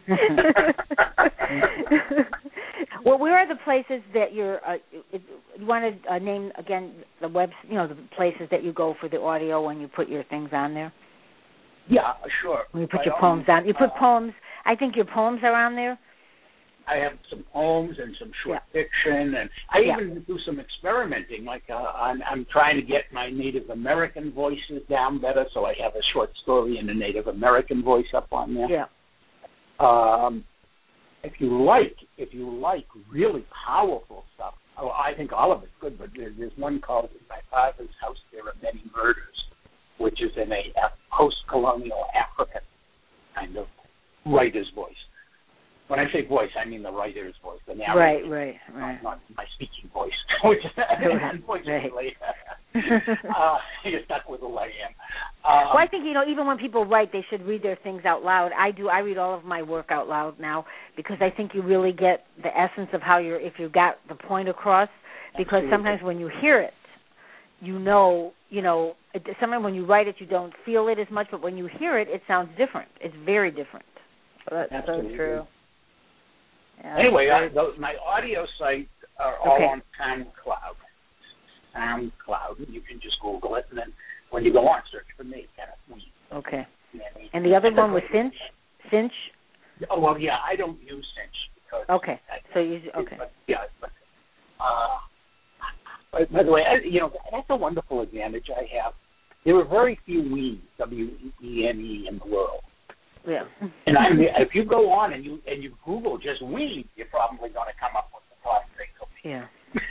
[SPEAKER 3] Well, where are the places that you're? Uh, you want to uh, name again the web? You know, the places that you go for the audio when you put your things on there.
[SPEAKER 4] Yeah, sure.
[SPEAKER 3] When you put
[SPEAKER 4] By
[SPEAKER 3] your poems
[SPEAKER 4] means,
[SPEAKER 3] on, you put
[SPEAKER 4] uh,
[SPEAKER 3] poems. I think your poems are on there.
[SPEAKER 4] I have some poems and some short
[SPEAKER 3] yeah.
[SPEAKER 4] fiction, and I
[SPEAKER 3] yeah.
[SPEAKER 4] even do some experimenting. Like uh, I'm, I'm trying to get my Native American voices down better, so I have a short story in a Native American voice up on there.
[SPEAKER 3] Yeah.
[SPEAKER 4] Um, if you like, if you like really powerful stuff, oh, I think all of it's good. But there, there's one called "In My Father's House There Are Many Murders," which is in a, a post-colonial African kind of writer's voice. When I say voice, I mean the writer's voice, the narrator.
[SPEAKER 3] Right, right, right.
[SPEAKER 4] Not, not my speaking voice, which unfortunately, uh, you're stuck with the way I am. Um,
[SPEAKER 3] well, I think, you know, even when people write, they should read their things out loud. I do. I read all of my work out loud now because I think you really get the essence of how you're, if you got the point across, because
[SPEAKER 4] absolutely.
[SPEAKER 3] Sometimes when you hear it, you know, you know, it, sometimes when you write it, you don't feel it as much, but when you hear it, it sounds different. It's very different.
[SPEAKER 2] Well, that's
[SPEAKER 4] absolutely.
[SPEAKER 2] so true. Yeah,
[SPEAKER 4] anyway, I, those, my audio sites are all
[SPEAKER 3] okay.
[SPEAKER 4] on SoundCloud. SoundCloud. You can just Google it, and then when you go on, search for me, Kenneth Ween.
[SPEAKER 3] Okay. And the other one was Cinch? Cinch?
[SPEAKER 4] Oh, well, yeah, I don't use Cinch. Because
[SPEAKER 3] okay.
[SPEAKER 4] I,
[SPEAKER 3] so you, okay.
[SPEAKER 4] But, yeah, but, uh, by, by the way, I, you know, that's a wonderful advantage I have. There are very few Weens, W E N E, in the world.
[SPEAKER 3] Yeah.
[SPEAKER 4] And I mean, if you go on and you and you Google just weed, you're probably going to come up with the top thing.
[SPEAKER 3] Yeah.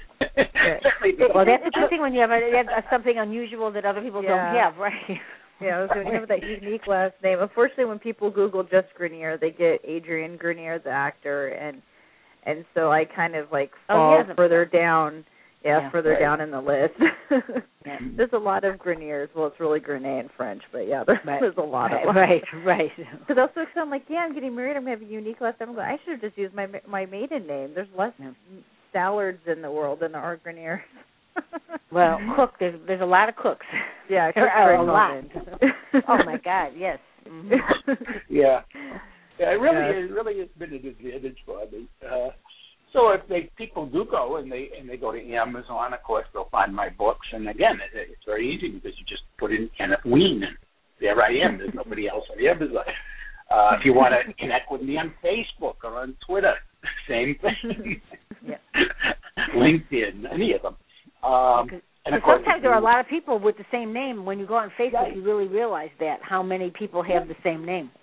[SPEAKER 4] Well,
[SPEAKER 3] that's interesting when you have, a, you have something unusual that other people
[SPEAKER 2] yeah.
[SPEAKER 3] don't have, right?
[SPEAKER 2] Yeah, so when you have that unique last name. Unfortunately, when people Google just Grenier, they get Adrian Grenier, the actor, and and so I kind of like fall
[SPEAKER 3] oh,
[SPEAKER 2] further down. Yeah,
[SPEAKER 3] yeah,
[SPEAKER 2] further
[SPEAKER 4] right.
[SPEAKER 2] down in the list.
[SPEAKER 3] yeah.
[SPEAKER 2] There's a lot of Greniers. Well, it's really Grenet in French, but yeah, there's,
[SPEAKER 3] right.
[SPEAKER 2] there's a lot
[SPEAKER 3] right,
[SPEAKER 2] of them.
[SPEAKER 3] Right, right.
[SPEAKER 2] Because also, cause I'm like, yeah, I'm getting married. I'm going to have a unique last name. I'm going, I should have just used my my maiden name. There's less yeah. Stallards in the world than there are Greniers.
[SPEAKER 3] Well, cook. There's there's a lot of cooks.
[SPEAKER 2] Yeah,
[SPEAKER 3] there are a
[SPEAKER 2] moment.
[SPEAKER 3] lot. Oh my God, yes. Mm-hmm.
[SPEAKER 4] Yeah, yeah. It really,
[SPEAKER 2] yeah.
[SPEAKER 4] it really has been an advantage for me. Uh, so if they people do go and they and they go to Amazon, of course they'll find my books. And again, it, it's very easy because you just put in Kenneth Ween, and there I am. There's nobody else on Amazon. Uh, if you want to connect with me on Facebook or on Twitter, same thing.
[SPEAKER 3] Yeah.
[SPEAKER 4] LinkedIn, any of them. Um, and of
[SPEAKER 3] sometimes
[SPEAKER 4] course,
[SPEAKER 3] there are a lot of people with the same name. When you go on Facebook,
[SPEAKER 4] right.
[SPEAKER 3] you really realize that, how many people have the same name.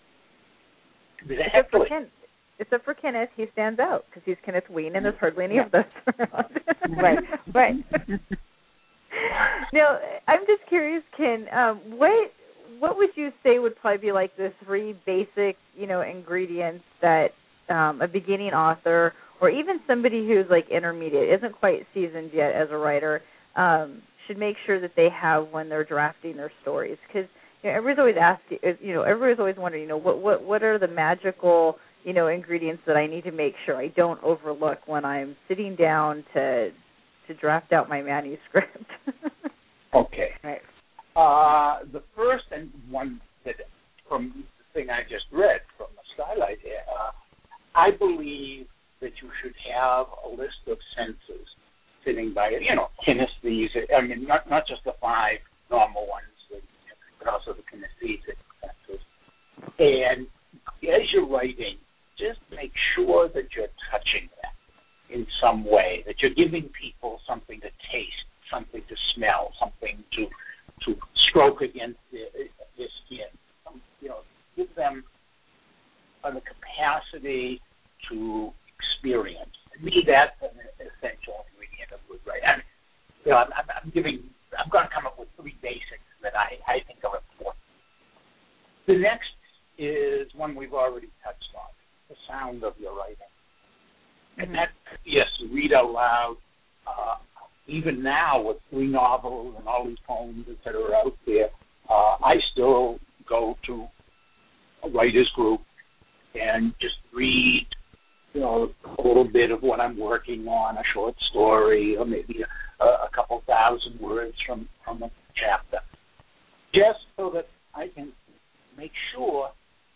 [SPEAKER 2] Except for, Ken, except for Kenneth, he stands out because he's Kenneth Ween, and there's hardly any
[SPEAKER 3] yeah.
[SPEAKER 2] of those around.
[SPEAKER 3] Right, right.
[SPEAKER 2] Now, I'm just curious, Ken, um, what what would you say would probably be like the three basic, you know, ingredients that um, a beginning author or even somebody who's like intermediate, isn't quite seasoned yet as a writer, um, should make sure that they have when they're drafting their stories? Because you know, everybody's always asking, you know, everybody's always wondering, you know, what what what are the magical, you know, ingredients that I need to make sure I don't overlook when I'm sitting down to to draft out my manuscript?
[SPEAKER 4] Okay.
[SPEAKER 3] Right.
[SPEAKER 4] Uh, the first and one that from the thing I just read from the Skylight, uh, I believe that you should have a list of senses sitting by it, you know, kinesthetes, I mean, not not just the five normal ones, but also the kinesthetic senses. And as you're writing, just make sure that you're touching them in some way, that you're giving people something to taste, something to smell, something to to stroke against their, their skin. Um, you know, give them uh, the capacity to experience. To me, that's an essential ingredient of good writing. I mean, you know, I'm, I'm giving. I'm going to come up with three basics that I, I think are important. The next is one we've already touched on: the sound of your writing. And that, yes, read out loud. Uh, even now, with three novels and all these poems, et cetera, out there, uh, I still go to a writer's group and just read, you know, a little bit of what I'm working on, a short story, or maybe a, a couple thousand words from, from a chapter, just so that I can make sure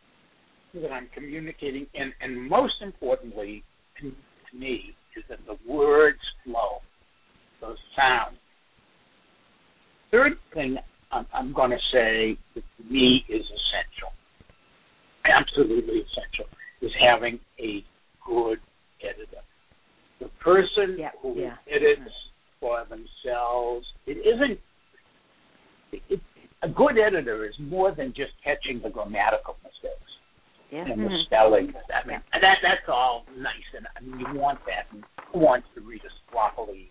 [SPEAKER 4] that I'm communicating, and, and most importantly, to, to me, is that the words flow, those sounds. Third thing I'm, I'm going to say that to me is essential, absolutely essential, is having a good person
[SPEAKER 3] yeah.
[SPEAKER 4] who
[SPEAKER 3] yeah.
[SPEAKER 4] edits for themselves, it isn't. It, it, a good editor is more than just catching the grammatical mistakes
[SPEAKER 3] yeah.
[SPEAKER 4] and
[SPEAKER 3] mm-hmm.
[SPEAKER 4] the spelling. I mean,
[SPEAKER 3] yeah.
[SPEAKER 4] and that that's all nice, and I mean, you want that. And who wants to read a sloppily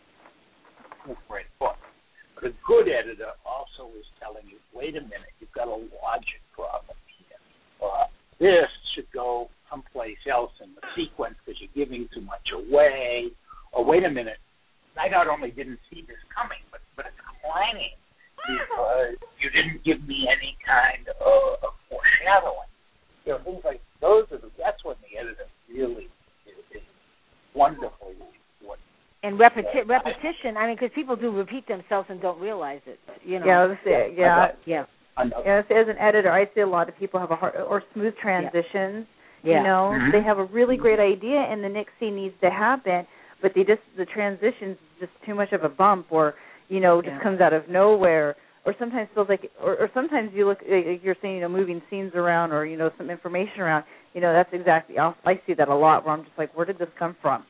[SPEAKER 4] great book? But a good editor also is telling you, wait a minute, you've got a logic problem here. Uh, this should go someplace else in the sequence because you're giving too much away. Or wait a minute, I not only didn't see this coming, but, but it's clanging because you didn't give me any kind of, of foreshadowing. You know, things like those are the, that's when the editor really is, is wonderfully important.
[SPEAKER 3] And repeti- repetition, I mean, because people do repeat themselves and don't realize it, you know.
[SPEAKER 2] Yeah, that's it. Yeah.
[SPEAKER 3] Yeah.
[SPEAKER 2] Yeah, as an editor, I see a lot of people have a hard, or smooth transitions.
[SPEAKER 3] Yeah.
[SPEAKER 2] You know,
[SPEAKER 4] mm-hmm.
[SPEAKER 2] they have a really great idea, and the next scene needs to happen, but they just the transition's just too much of a bump, or you know, just
[SPEAKER 3] yeah.
[SPEAKER 2] comes out of nowhere, or sometimes feels like, or, or sometimes you look, like you're saying, you know, moving scenes around, or you know, some information around. You know, that's exactly. I'll, I see that a lot, where I'm just like, where did this come from?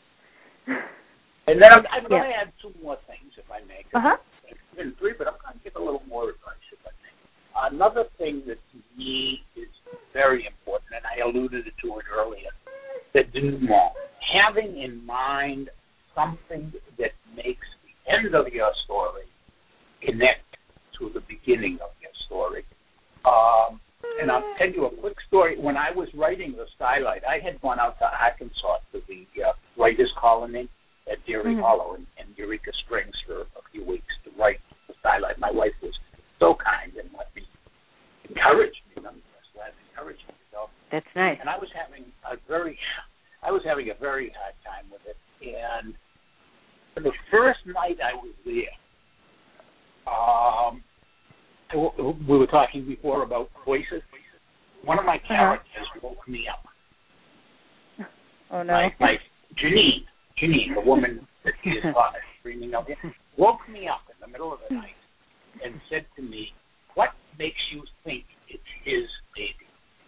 [SPEAKER 4] And then I'm, I'm going to
[SPEAKER 3] yeah.
[SPEAKER 4] add two more things, if I may.
[SPEAKER 2] Uh huh.
[SPEAKER 4] It's been three, but I'm going to give a little more advice, if I may. Another thing that to me is very important, and I alluded to it earlier, the denouement. Having in mind something that makes the end of your story connect to the beginning of your story. Um, and I'll tell you a quick story. When I was writing The Skylight, I had gone out to Arkansas to the uh, writers' colony at Deering
[SPEAKER 2] mm-hmm.
[SPEAKER 4] Hollow in, in Eureka Springs for a few weeks to write The Skylight. My wife was so kind and let me encourage me. I'm just glad to encourage me. So,
[SPEAKER 3] that's nice.
[SPEAKER 4] and I was having a very, I was having a very hard time with it. And for the first night I was there, um, we were talking before about voices. One of my characters uh-huh. woke me up.
[SPEAKER 2] Oh no!
[SPEAKER 4] My, my Janine. Janine, the woman that he is father, screaming out, woke me up in the middle of the night and said to me, what makes you think it's his baby?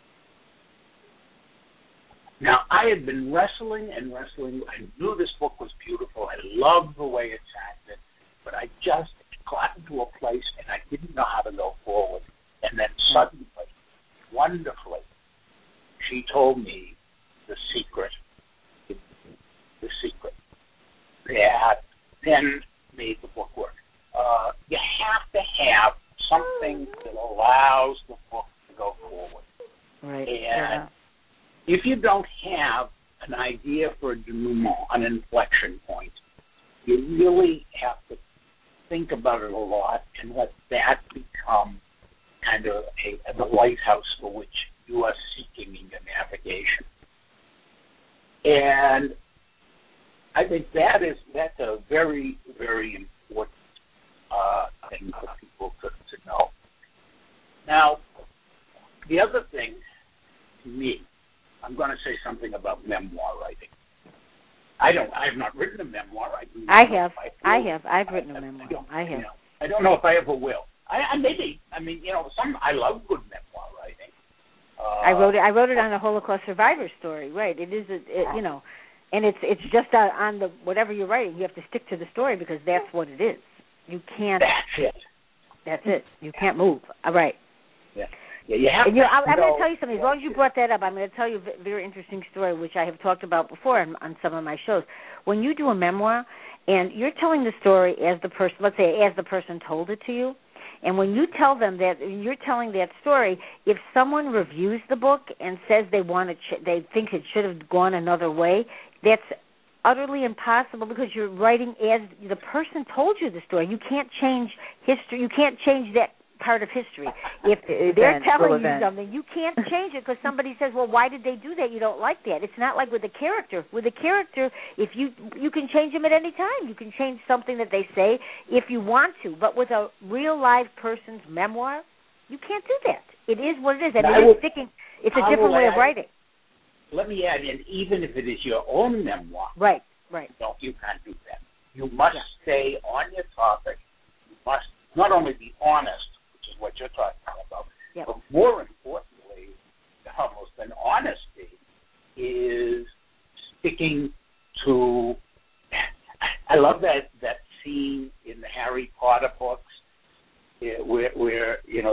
[SPEAKER 4] Now, I had been wrestling and wrestling. I knew this book was beautiful. I loved the way it acted, but I just got into a place and I didn't know how to go forward. And then suddenly, wonderfully, she told me the secret. The secret that then made the book work. Uh, you have to have something that allows the book to go forward.
[SPEAKER 3] Right.
[SPEAKER 4] And
[SPEAKER 3] yeah.
[SPEAKER 4] if you don't have an idea for a denouement, an inflection point, you really have to think about it a lot and let that become kind of a, the lighthouse for which you are seeking in your navigation. And I think that is that's a very, very important uh, thing for people to, to know. Now, the other thing to me, I'm going to say something about memoir writing. I don't. I have not written a memoir. I, do
[SPEAKER 3] I have.
[SPEAKER 4] I,
[SPEAKER 3] I have. I've written
[SPEAKER 4] I,
[SPEAKER 3] a memoir.
[SPEAKER 4] I,
[SPEAKER 3] I have.
[SPEAKER 4] You know, I don't know if I ever will. I, I maybe. I mean, you know, some. I love good memoir writing. Uh,
[SPEAKER 3] I wrote it. I wrote it on a Holocaust survivor story. Right. It is. A, it, you know. And it's it's just uh, on the whatever you're writing, you have to stick to the story because that's what it is. You can't.
[SPEAKER 4] That's it.
[SPEAKER 3] That's it. You can't move. All right.
[SPEAKER 4] Yeah. Yeah. You have.
[SPEAKER 3] And you know,
[SPEAKER 4] to
[SPEAKER 3] I'm, I'm
[SPEAKER 4] know,
[SPEAKER 3] going to tell you something. As long as you brought that up, I'm going to tell you a very interesting story, which I have talked about before on, on some of my shows. When you do a memoir, and you're telling the story as the person, let's say, as the person told it to you. And when you tell them that, you're telling that story, if someone reviews the book and says they want to, ch- they think it should have gone another way, that's utterly impossible because you're writing as the person told you the story. You can't change history. You can't change that part of history. If
[SPEAKER 2] event,
[SPEAKER 3] they're telling you
[SPEAKER 2] event.
[SPEAKER 3] something, you can't change it because somebody says, well, why did they do that? You don't like that. It's not like with a character. With a character, if you you can change them at any time. You can change something that they say if you want to. But with a real live person's memoir, you can't do that. It is what it is. And it is sticking. It's a
[SPEAKER 4] I
[SPEAKER 3] different way
[SPEAKER 4] add,
[SPEAKER 3] of writing.
[SPEAKER 4] Let me add in, even if it is your own memoir.
[SPEAKER 3] Right, right.
[SPEAKER 4] No, you can't do that. You must
[SPEAKER 3] yeah.
[SPEAKER 4] stay on your topic. You must not only be honest, which is what you're talking about,
[SPEAKER 3] yep.
[SPEAKER 4] but more importantly, almost than honesty, is sticking to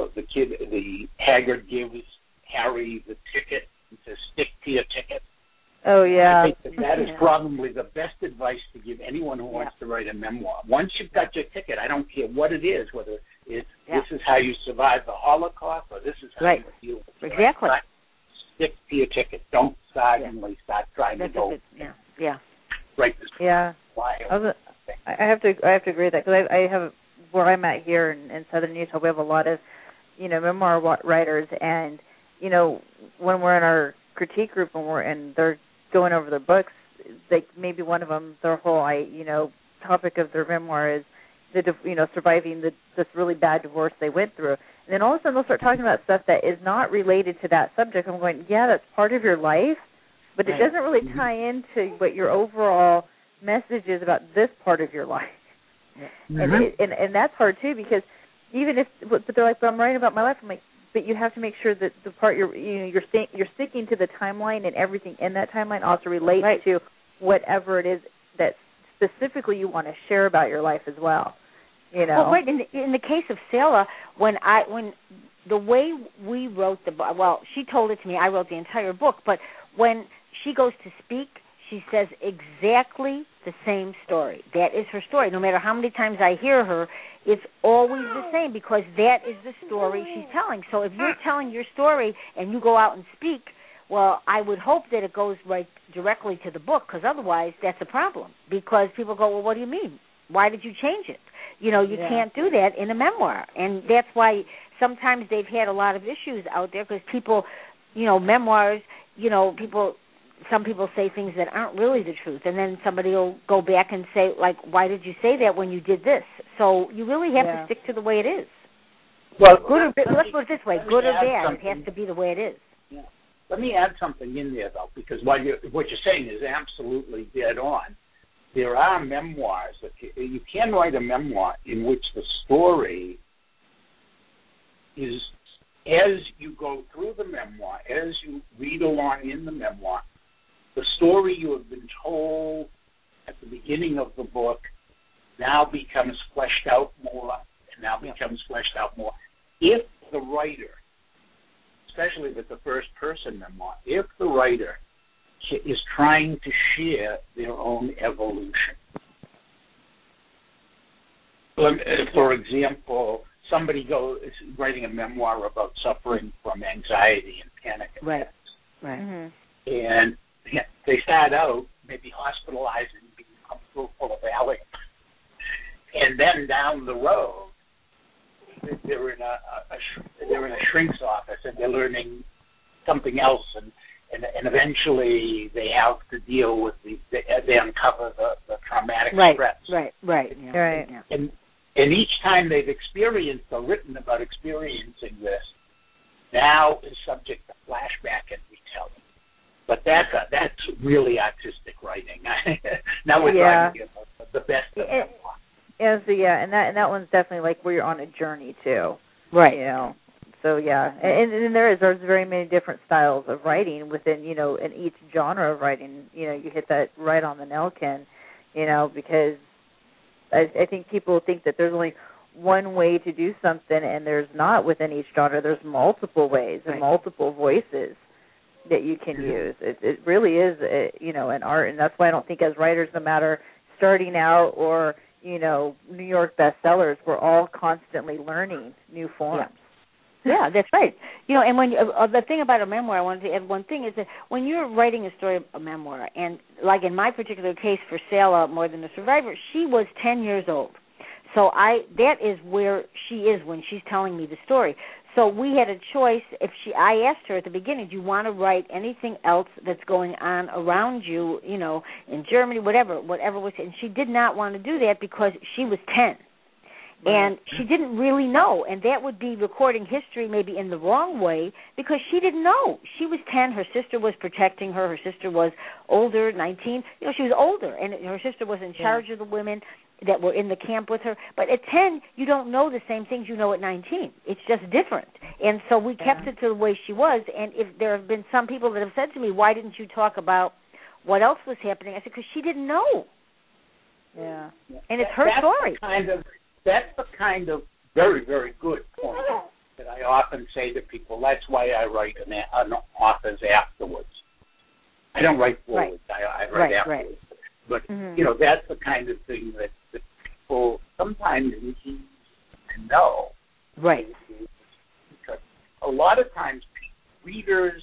[SPEAKER 4] the the kid, the Hagrid gives Harry the ticket and says, "Stick to your ticket."
[SPEAKER 2] Oh yeah.
[SPEAKER 4] I think that, that is probably the best advice to give anyone who yeah. wants to write a memoir. Once you've got your ticket, I don't care what it is, whether it's yeah. this is how you survive the Holocaust or this is how
[SPEAKER 3] right.
[SPEAKER 4] you deal with it.
[SPEAKER 3] Exactly.
[SPEAKER 4] Right? Stick to your ticket. Don't suddenly yeah. start trying
[SPEAKER 3] That's
[SPEAKER 4] to go.
[SPEAKER 3] Good, yeah. Yeah.
[SPEAKER 4] Right. This
[SPEAKER 2] yeah. I, was a, I have to. I have to agree with that because I, I have where I'm at here in, in Southern Utah. We have a lot of, you know, memoir writers, and you know, when we're in our critique group and we're and they're going over their books, like maybe one of them, their whole, I, you know, topic of their memoir is the, you know, surviving the this really bad divorce they went through. And then all of a sudden they'll start talking about stuff that is not related to that subject. I'm going, yeah, that's part of your life, but it doesn't really tie into what your overall message is about this part of your life. Mm-hmm. And, it, and and that's hard too because even if, but they're like, but I'm writing about my life. I'm like, but you have to make sure that the part you're, you know, you're st- you're sticking to the timeline, and everything in that timeline also relates right. to whatever it is that specifically you want to share about your life as well. You know,
[SPEAKER 3] well, right. In the, in the case of Selah, when I when the way we wrote the book, well, she told it to me. I wrote the entire book, but when she goes to speak, she says exactly the same story. That is her story. No matter how many times I hear her, it's always the same because that is the story she's telling. So if you're telling your story and you go out and speak, well, I would hope that it goes right directly to the book because otherwise that's a problem because people go, well, what do you mean? Why did you change it? You know, you yeah. can't do that in a memoir. And that's why sometimes they've had a lot of issues out there because people, you know, memoirs, you know, people... some people say things that aren't really the truth, and then somebody will go back and say, like, why did you say that when you did this? So you really have
[SPEAKER 2] yeah.
[SPEAKER 3] to stick to the way it is.
[SPEAKER 4] Well,
[SPEAKER 3] good or bad, let's put it this way, good or bad, something. It has to be the way it is.
[SPEAKER 4] Yeah. Let me add something in there, though, because what you're, what you're saying is absolutely dead on. There are memoirs. That you, you can write a memoir in which the story is, as you go through the memoir, as you read along in the memoir, the story you have been told at the beginning of the book now becomes fleshed out more, and now becomes fleshed out more. If the writer, especially with the first-person memoir, if the writer is trying to share their own evolution. For example, somebody goes writing a memoir about suffering from anxiety and panic attacks.
[SPEAKER 3] Right, right. Mm-hmm.
[SPEAKER 4] And they start out maybe hospitalized and being full of Valium. And then down the road, they're in a, a, a they're in a shrink's office and they're learning something else, and, and and eventually they have to deal with the they, they uncover the, the traumatic
[SPEAKER 3] right,
[SPEAKER 4] stress.
[SPEAKER 3] Right, right, yeah.
[SPEAKER 2] right.
[SPEAKER 3] Yeah.
[SPEAKER 4] And and each time they've experienced or written about experiencing this, now is subject to flashback and retelling. But that's a, that's really artistic writing. Now we're
[SPEAKER 2] yeah.
[SPEAKER 4] trying to get the best of
[SPEAKER 2] it, it, so yeah, and that and that one's definitely like where you're on a journey too,
[SPEAKER 3] right?
[SPEAKER 2] You know, so yeah, and, and there is there's very many different styles of writing within you know in each genre of writing. You know, you hit that right on the nail, Ken. You know, because I, I think people think that there's only one way to do something, and there's not within each genre. There's multiple ways and right. multiple voices that you can use. It, it really is, a, you know, an art, and that's why I don't think as writers, no matter starting out or, you know, New York bestsellers, we're all constantly learning new forms.
[SPEAKER 3] Yeah, yeah that's right. You know, and when uh, the thing about a memoir, I wanted to add one thing, is that when you're writing a story, a memoir, and like in my particular case for Selah, More Than a Survivor, she was ten years old. So I that is where she is when she's telling me the story. So we had a choice. If she, I asked her at the beginning, do you want to write anything else that's going on around you, you know, in Germany, whatever, whatever was, and she did not want to do that because she was ten. And she didn't really know, and that would be recording history maybe in the wrong way because she didn't know. She was ten. Her sister was protecting her. Her sister was older, nineteen. You know, she was older, and her sister was in charge yeah. of the women that were in the camp with her. But at ten, you don't know the same things you know at nineteen. It's just different. And so we kept yeah. it to the way she was. And if there have been some people that have said to me, why didn't you talk about what else was happening? I said, because she didn't know.
[SPEAKER 2] Yeah.
[SPEAKER 3] And it's her
[SPEAKER 4] that's
[SPEAKER 3] story.
[SPEAKER 4] The kind of, that's the kind of very, very good point that I often say to people, that's why I write an, an author's afterwards. I don't write forwards, right. I, I write
[SPEAKER 3] right,
[SPEAKER 4] afterwards.
[SPEAKER 3] Right.
[SPEAKER 4] But,
[SPEAKER 3] mm-hmm.
[SPEAKER 4] you know, that's the kind of thing that, that people sometimes need to know.
[SPEAKER 3] Right.
[SPEAKER 4] Because a lot of times readers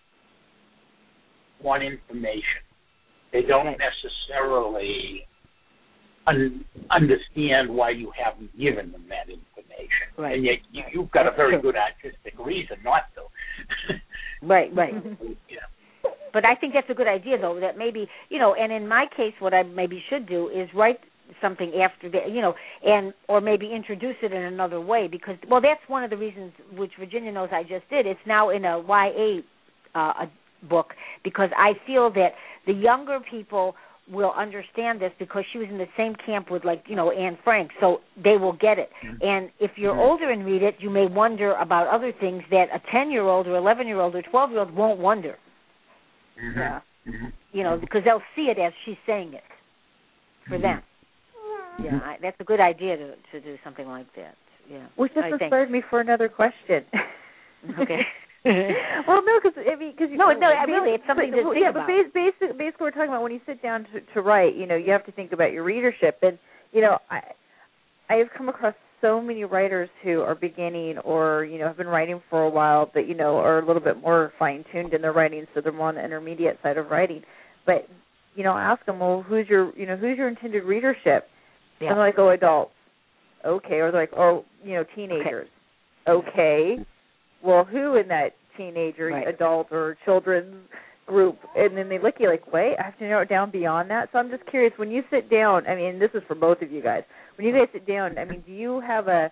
[SPEAKER 4] want information. They don't right. necessarily un- understand why you haven't given them that information.
[SPEAKER 3] Right.
[SPEAKER 4] And yet you, you've got a very good artistic reason not to.
[SPEAKER 3] right, right.
[SPEAKER 4] Yeah.
[SPEAKER 3] But I think that's a good idea, though, that maybe, you know, and in my case, what I maybe should do is write something after the, you know, and or maybe introduce it in another way because, well, that's one of the reasons which Virginia knows I just did. It's now in a Y A uh, a book because I feel that the younger people will understand this because she was in the same camp with, like, you know, Anne Frank, so they will get it. Mm-hmm. And if you're mm-hmm. older and read it, you may wonder about other things that a ten-year-old or eleven-year-old or twelve-year-old won't wonder.
[SPEAKER 4] Mm-hmm.
[SPEAKER 3] Yeah.
[SPEAKER 4] Mm-hmm.
[SPEAKER 3] You know, because they'll see it as she's saying it for mm-hmm. them. Yeah, I, that's a good idea to to do something like that. Yeah.
[SPEAKER 2] Which just
[SPEAKER 3] I
[SPEAKER 2] inspired
[SPEAKER 3] think.
[SPEAKER 2] me for another question.
[SPEAKER 3] Okay.
[SPEAKER 2] well, no, because I mean, because
[SPEAKER 3] no, no, really, it's something
[SPEAKER 2] but,
[SPEAKER 3] to think
[SPEAKER 2] yeah,
[SPEAKER 3] about.
[SPEAKER 2] Yeah, but basically, basically, we're talking about when you sit down to, to write. You know, you have to think about your readership, and you know, I I have come across so many writers who are beginning or, you know, have been writing for a while, but, you know, are a little bit more fine-tuned in their writing, so they're more on the intermediate side of writing. But, you know, I ask them, well, who's your, you know, who's your intended readership? Yeah. And they're like, oh, adults. Okay. Or they're like, oh, you know, teenagers. Okay. okay. Well, who in that teenager, right. adult, or children's group? And then they look at you like, wait, I have to narrow it down beyond that? So I'm just curious, when you sit down, I mean, this is for both of you guys, when you guys sit down, I mean, do you have a,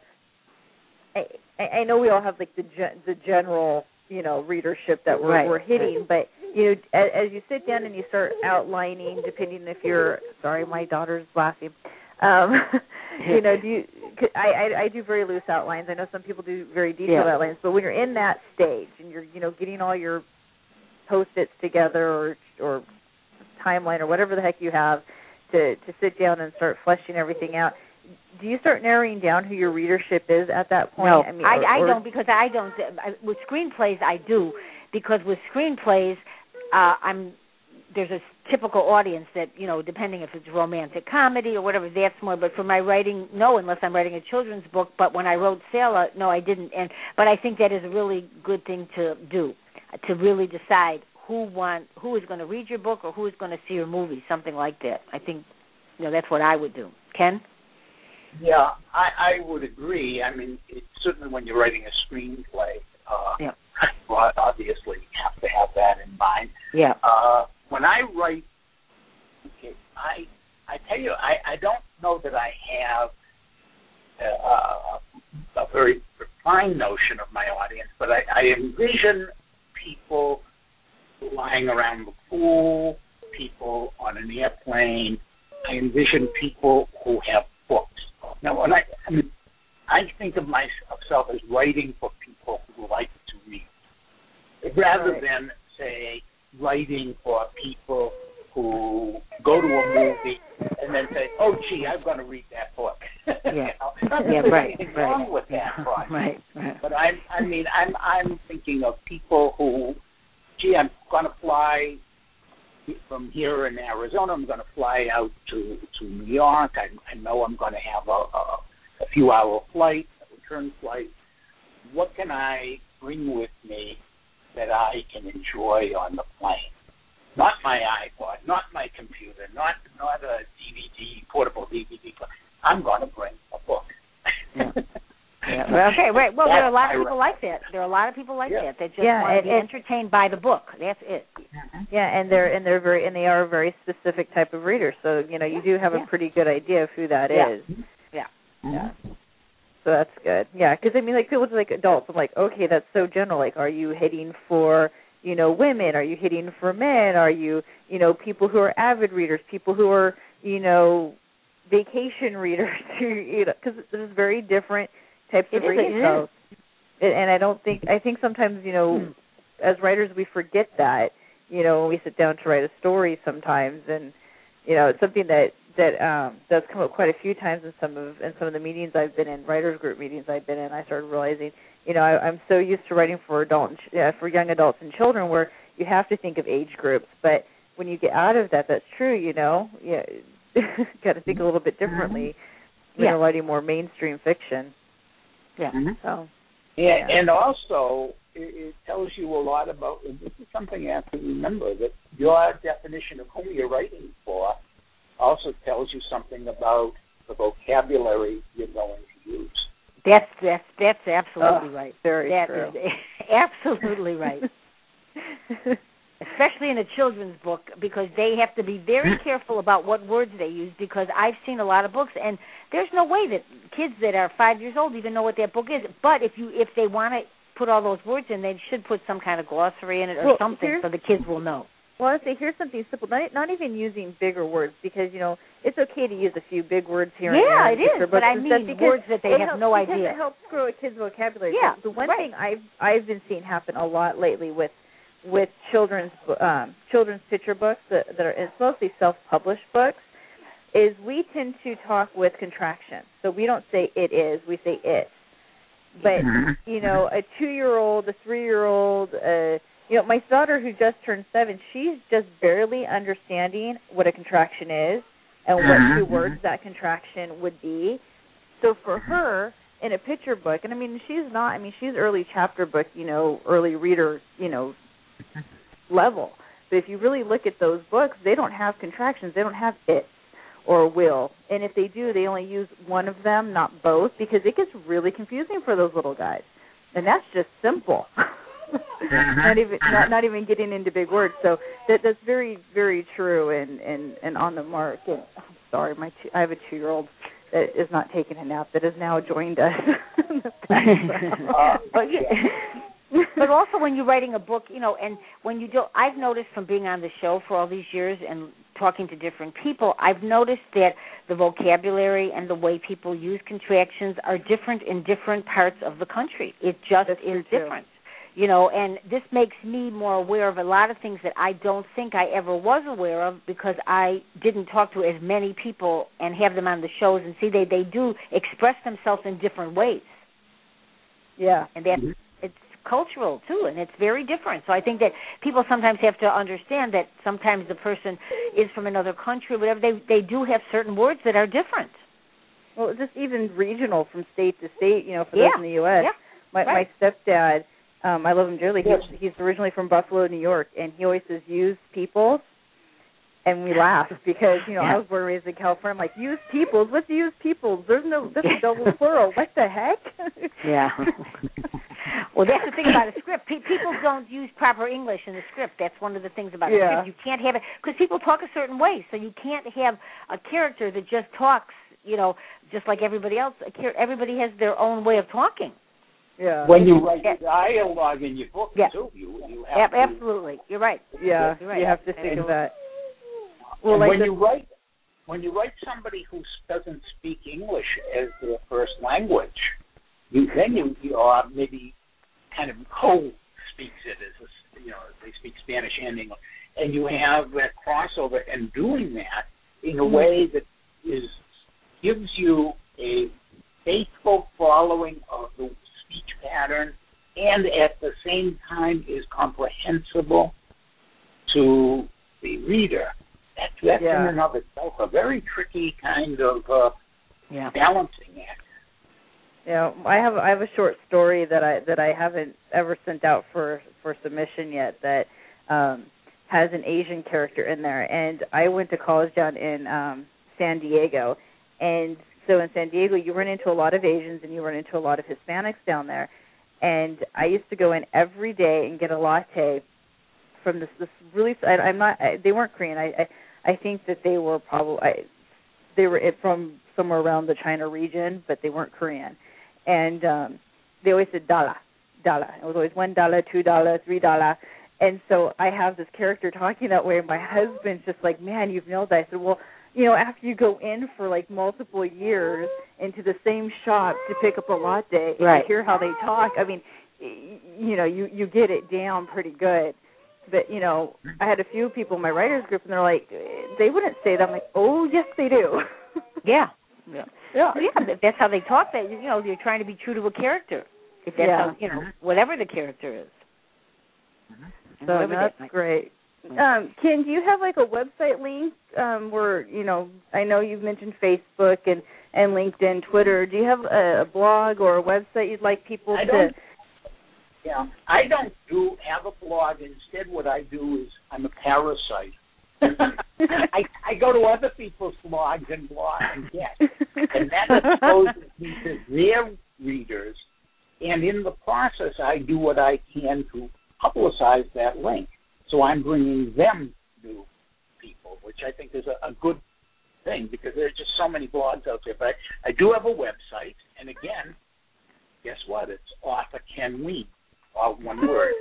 [SPEAKER 2] I, I know we all have, like, the the general, you know, readership that we're, right. we're hitting, but, you know, as, as you sit down and you start outlining, depending if you're, sorry, my daughter's laughing, um, you know, do you, I, I, I do very loose outlines. I know some people do very detailed yeah. outlines, but when you're in that stage and you're, you know, getting all your Post-its together or or timeline or whatever the heck you have to, to sit down and start fleshing everything out, do you start narrowing down who your readership is at that point?
[SPEAKER 3] No,
[SPEAKER 2] I, mean,
[SPEAKER 3] I,
[SPEAKER 2] or,
[SPEAKER 3] I
[SPEAKER 2] or
[SPEAKER 3] don't because I don't. With screenplays, I do because with screenplays, uh, I'm there's a typical audience that, you know, depending if it's romantic comedy or whatever, that's more. But for my writing, no, unless I'm writing a children's book. But when I wrote Sailor, no, I didn't. And but I think that is a really good thing to do, to really decide who want who is going to read your book or who is going to see your movie, something like that. I think, you know, that's what I would do. Ken?
[SPEAKER 4] Yeah, I, I would agree. I mean, it, certainly when you're writing a screenplay, uh,
[SPEAKER 3] yeah.
[SPEAKER 4] well, obviously you have to have that in mind.
[SPEAKER 3] Yeah.
[SPEAKER 4] Uh, when I write, okay, I I tell you, I, I don't know that I have a, a very refined notion of my audience, but I, I envision people lying around the pool, people on an airplane. I envision people who have books. Now, when I, I mean, I think of myself as writing for people who like to read, rather right. than, say, writing for people who go to a movie and then say, "Oh, gee, I'm going to read that book."
[SPEAKER 3] Yeah,
[SPEAKER 4] you know, not that
[SPEAKER 3] yeah,
[SPEAKER 4] there's
[SPEAKER 3] right,
[SPEAKER 4] anything
[SPEAKER 3] right.
[SPEAKER 4] wrong with that project.
[SPEAKER 3] Right, right.
[SPEAKER 4] But I'm, I mean, I'm, I'm thinking of people who, gee, I'm going to fly from here in Arizona. I'm going to fly out to, to New York. I, I know I'm going to have a, a, a few hour flight, a return flight. What can I bring with me that I can enjoy on the plane? Not my iPod, not my computer, not not a D V D, portable D V D. I'm going to bring a book.
[SPEAKER 3] Yeah. Yeah. Well, okay, right. Well, there are a lot of people like that. There are a lot of people like
[SPEAKER 4] yeah.
[SPEAKER 3] that. They just
[SPEAKER 2] yeah,
[SPEAKER 3] want
[SPEAKER 2] and,
[SPEAKER 3] to be entertained by the book. That's it.
[SPEAKER 2] Yeah, and they're and they're very and they are a very specific type of reader. So you know, you do have
[SPEAKER 3] yeah.
[SPEAKER 2] a pretty good idea of who that
[SPEAKER 3] yeah.
[SPEAKER 2] is.
[SPEAKER 3] Yeah.
[SPEAKER 2] Yeah. So that's good. Yeah, because I mean, like people like adults. I'm like, okay, that's so general. Like, are you hitting for, you know, women? Are you hitting for men? Are you, you know, people who are avid readers? People who are, you know, vacation readers? You know, because there's very different types
[SPEAKER 3] it
[SPEAKER 2] of reading. So, and I don't think I think sometimes, you know, hmm. as writers we forget that. You know, when we sit down to write a story sometimes, and you know, it's something that that um, does come up quite a few times in some of in some of the meetings I've been in, writers group meetings I've been in. I started realizing, you know, I, I'm so used to writing for adult, uh, for young adults and children, where you have to think of age groups. But when you get out of that, that's true. You know, yeah, got to think a little bit differently when
[SPEAKER 3] yeah.
[SPEAKER 2] you're writing more mainstream fiction.
[SPEAKER 3] Yeah.
[SPEAKER 4] Mm-hmm.
[SPEAKER 2] So,
[SPEAKER 4] yeah,
[SPEAKER 2] yeah.
[SPEAKER 4] and also it, it tells you a lot about. And this is something you have to remember, that your definition of whom you're writing for also tells you something about the vocabulary you're going to use.
[SPEAKER 3] That's that's that's absolutely
[SPEAKER 2] oh,
[SPEAKER 3] right.
[SPEAKER 2] Very
[SPEAKER 3] that
[SPEAKER 2] true.
[SPEAKER 3] Is absolutely right. Especially in a children's book, because they have to be very careful about what words they use, because I've seen a lot of books, and there's no way that kids that are five years old even know what that book is. But if you if they want to put all those words in, they should put some kind of glossary in it or
[SPEAKER 2] well,
[SPEAKER 3] something so the kids will know.
[SPEAKER 2] Well, I say here's something simple. Not, not even using bigger words, because you know it's okay to use a few big words here
[SPEAKER 3] yeah,
[SPEAKER 2] and there.
[SPEAKER 3] Yeah, it is. But I mean words that they have
[SPEAKER 2] helps,
[SPEAKER 3] no
[SPEAKER 2] because
[SPEAKER 3] idea.
[SPEAKER 2] It helps grow a kid's vocabulary.
[SPEAKER 3] Yeah,
[SPEAKER 2] the one
[SPEAKER 3] right.
[SPEAKER 2] thing I've I've been seeing happen a lot lately with with children's um, children's picture books that, that are it's mostly self-published books, is we tend to talk with contractions. So we don't say it is, we say it. But you know, a two-year-old, a three-year-old, uh, you know, my daughter who just turned seven, she's just barely understanding what a contraction is and what two words that contraction would be. So for her, in a picture book, and I mean, she's not, I mean, she's early chapter book, you know, early reader, you know, level. But if you really look at those books, they don't have contractions. They don't have it or will. And if they do, they only use one of them, not both, because it gets really confusing for those little guys. And that's just simple. not even not, not even getting into big words. So that that's very, very true and, and, and on the mark. And I'm sorry, my two, I have a two-year-old that is not taking a nap that has now joined us.
[SPEAKER 4] uh,
[SPEAKER 3] but yeah. But also when you're writing a book, you know, and when you do, I've noticed from being on the show for all these years and talking to different people, I've noticed that the vocabulary and the way people use contractions are different in different parts of the country. It just
[SPEAKER 2] That's
[SPEAKER 3] is
[SPEAKER 2] true,
[SPEAKER 3] different. You know, and this makes me more aware of a lot of things that I don't think I ever was aware of, because I didn't talk to as many people and have them on the shows and see they, they do express themselves in different ways.
[SPEAKER 2] Yeah.
[SPEAKER 3] And that's it's cultural, too, and it's very different. So I think that people sometimes have to understand that sometimes the person is from another country or whatever. They, they do have certain words that are different.
[SPEAKER 2] Well, just even regional from state to state, you know, for
[SPEAKER 3] yeah.
[SPEAKER 2] those in the U S
[SPEAKER 3] Yeah.
[SPEAKER 2] My,
[SPEAKER 3] right.
[SPEAKER 2] my stepdad, um, I love him dearly. He's, he's originally from Buffalo, New York, and he always says "use peoples," and we laugh because you know
[SPEAKER 3] yeah.
[SPEAKER 2] I was born and raised in California. I'm like, "Use peoples? What's use peoples? There's no that's a double plural. What the heck?"
[SPEAKER 3] Yeah. Well, that's the thing about a script. Pe- people don't use proper English in the script. That's one of the things about
[SPEAKER 2] yeah.
[SPEAKER 3] a script. You can't have it because people talk a certain way, so you can't have a character that just talks, you know, just like everybody else. Everybody has their own way of talking.
[SPEAKER 2] Yeah.
[SPEAKER 4] When you write dialogue in your book,
[SPEAKER 3] yeah.
[SPEAKER 4] too, you, you have
[SPEAKER 3] yeah,
[SPEAKER 4] to...
[SPEAKER 3] Absolutely. You're right.
[SPEAKER 2] Yeah,
[SPEAKER 3] You're right.
[SPEAKER 2] You have to think
[SPEAKER 4] and,
[SPEAKER 2] of that.
[SPEAKER 4] Well,
[SPEAKER 2] like
[SPEAKER 4] when
[SPEAKER 2] the,
[SPEAKER 4] you write when you write somebody who doesn't speak English as their first language, you then you, you are maybe kind of co-speaks it as a, you know, they speak Spanish and English, and you have that crossover, and doing that in a way that is gives you a faithful following of the speech pattern, and at the same time is comprehensible to the reader. That, that's
[SPEAKER 2] yeah.
[SPEAKER 4] in and of itself a very tricky kind of uh,
[SPEAKER 3] yeah.
[SPEAKER 4] balancing act.
[SPEAKER 2] Yeah, I have I have a short story that I that I haven't ever sent out for, for submission yet that um, has an Asian character in there, and I went to college down in um, San Diego, and so in San Diego you run into a lot of Asians and you run into a lot of Hispanics down there, and I used to go in every day and get a latte from this this really I, I'm not I, they weren't Korean I, I I think that they were probably I, they were from somewhere around the China region, but they weren't Korean. And um, they always said dollar, dollar. It was always one dollar, two dollar, three dollar. And so I have this character talking that way, and my husband's just like, man, you've nailed that. I said, well, you know, after you go in for like multiple years into the same shop to pick up a latte, and
[SPEAKER 3] right.
[SPEAKER 2] you hear how they talk, I mean, you know, you, you get it down pretty good. But, you know, I had a few people in my writers group, and they're like, they wouldn't say that. I'm like, oh, yes, they do.
[SPEAKER 3] Yeah. Yeah. Yeah, that's how they talk. That you know, you're trying to be true to a character. If that's
[SPEAKER 2] yeah.
[SPEAKER 3] how, you know, whatever the character is.
[SPEAKER 2] Mm-hmm. So that's that great. Um, Ken, do you have like a website link um, where, you know, I know you've mentioned Facebook and, and LinkedIn, Twitter. Do you have a, a blog or a website you'd like people
[SPEAKER 4] I
[SPEAKER 2] to?
[SPEAKER 4] Don't, yeah, I don't do have a blog. Instead, what I do is I'm a parasite. I, I go to other people's blogs and blog and get, and that exposes me to their readers. And in the process, I do what I can to publicize that link. So I'm bringing them new people, which I think is a, a good thing because there's just so many blogs out there. But I, I do have a website, and again, guess what? It's author Ken Wein, all one word.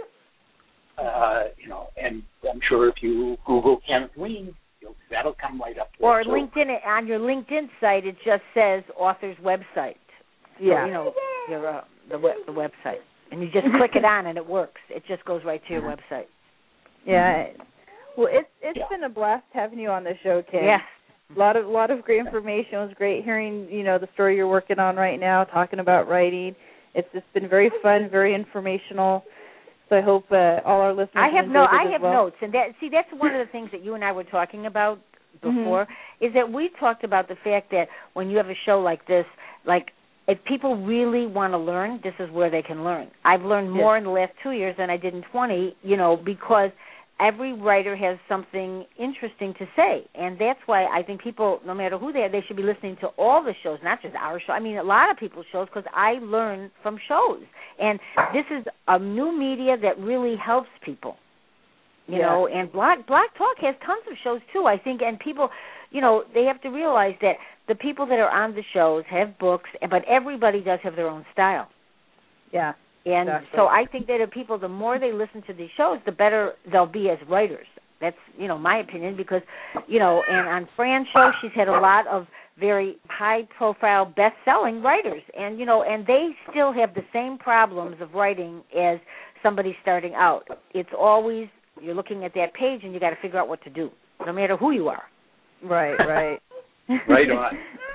[SPEAKER 4] Uh, you know, and I'm sure if you Google Kenneth Wein, you'll, that'll come right up there.
[SPEAKER 3] Or
[SPEAKER 4] so,
[SPEAKER 3] LinkedIn, on your LinkedIn site, it just says author's website.
[SPEAKER 2] Yeah.
[SPEAKER 3] So, you know, your, uh, the, web, the website. And you just click it on, and it works. It just goes right to your mm-hmm. website.
[SPEAKER 2] Yeah. Well, it's it's
[SPEAKER 4] yeah.
[SPEAKER 2] been a blast having you on the show, Ken.
[SPEAKER 3] Yes.
[SPEAKER 2] A lot of lot of great information. It was great hearing, you know, the story you're working on right now, talking about writing. It's just been very fun, very informational. So I hope uh, all our listeners.
[SPEAKER 3] I have no. I have
[SPEAKER 2] well.
[SPEAKER 3] notes, and that see that's one of the things that you and I were talking about before. Mm-hmm. Is that we talked about the fact that when you have a show like this, like if people really want to learn, this is where they can learn. I've learned more yes. in the last two years than I did in twenty. You know, because every writer has something interesting to say, and that's why I think people, no matter who they are, they should be listening to all the shows, not just our show. I mean, a lot of people's shows, because I learn from shows, and this is a new media that really helps people, you yeah. know. And Black Black Talk has tons of shows too, I think, and people, you know, they have to realize that the people that are on the shows have books, but everybody does have their own style.
[SPEAKER 2] Yeah.
[SPEAKER 3] And
[SPEAKER 2] exactly.
[SPEAKER 3] so I think that if people, the more they listen to these shows, the better they'll be as writers. That's, you know, my opinion because, you know, and on Fran's show, she's had a lot of very high-profile, best-selling writers. And, you know, and they still have the same problems of writing as somebody starting out. It's always, you're looking at that page and you got to figure out what to do, no matter who you are.
[SPEAKER 2] Right, right.
[SPEAKER 4] Right on.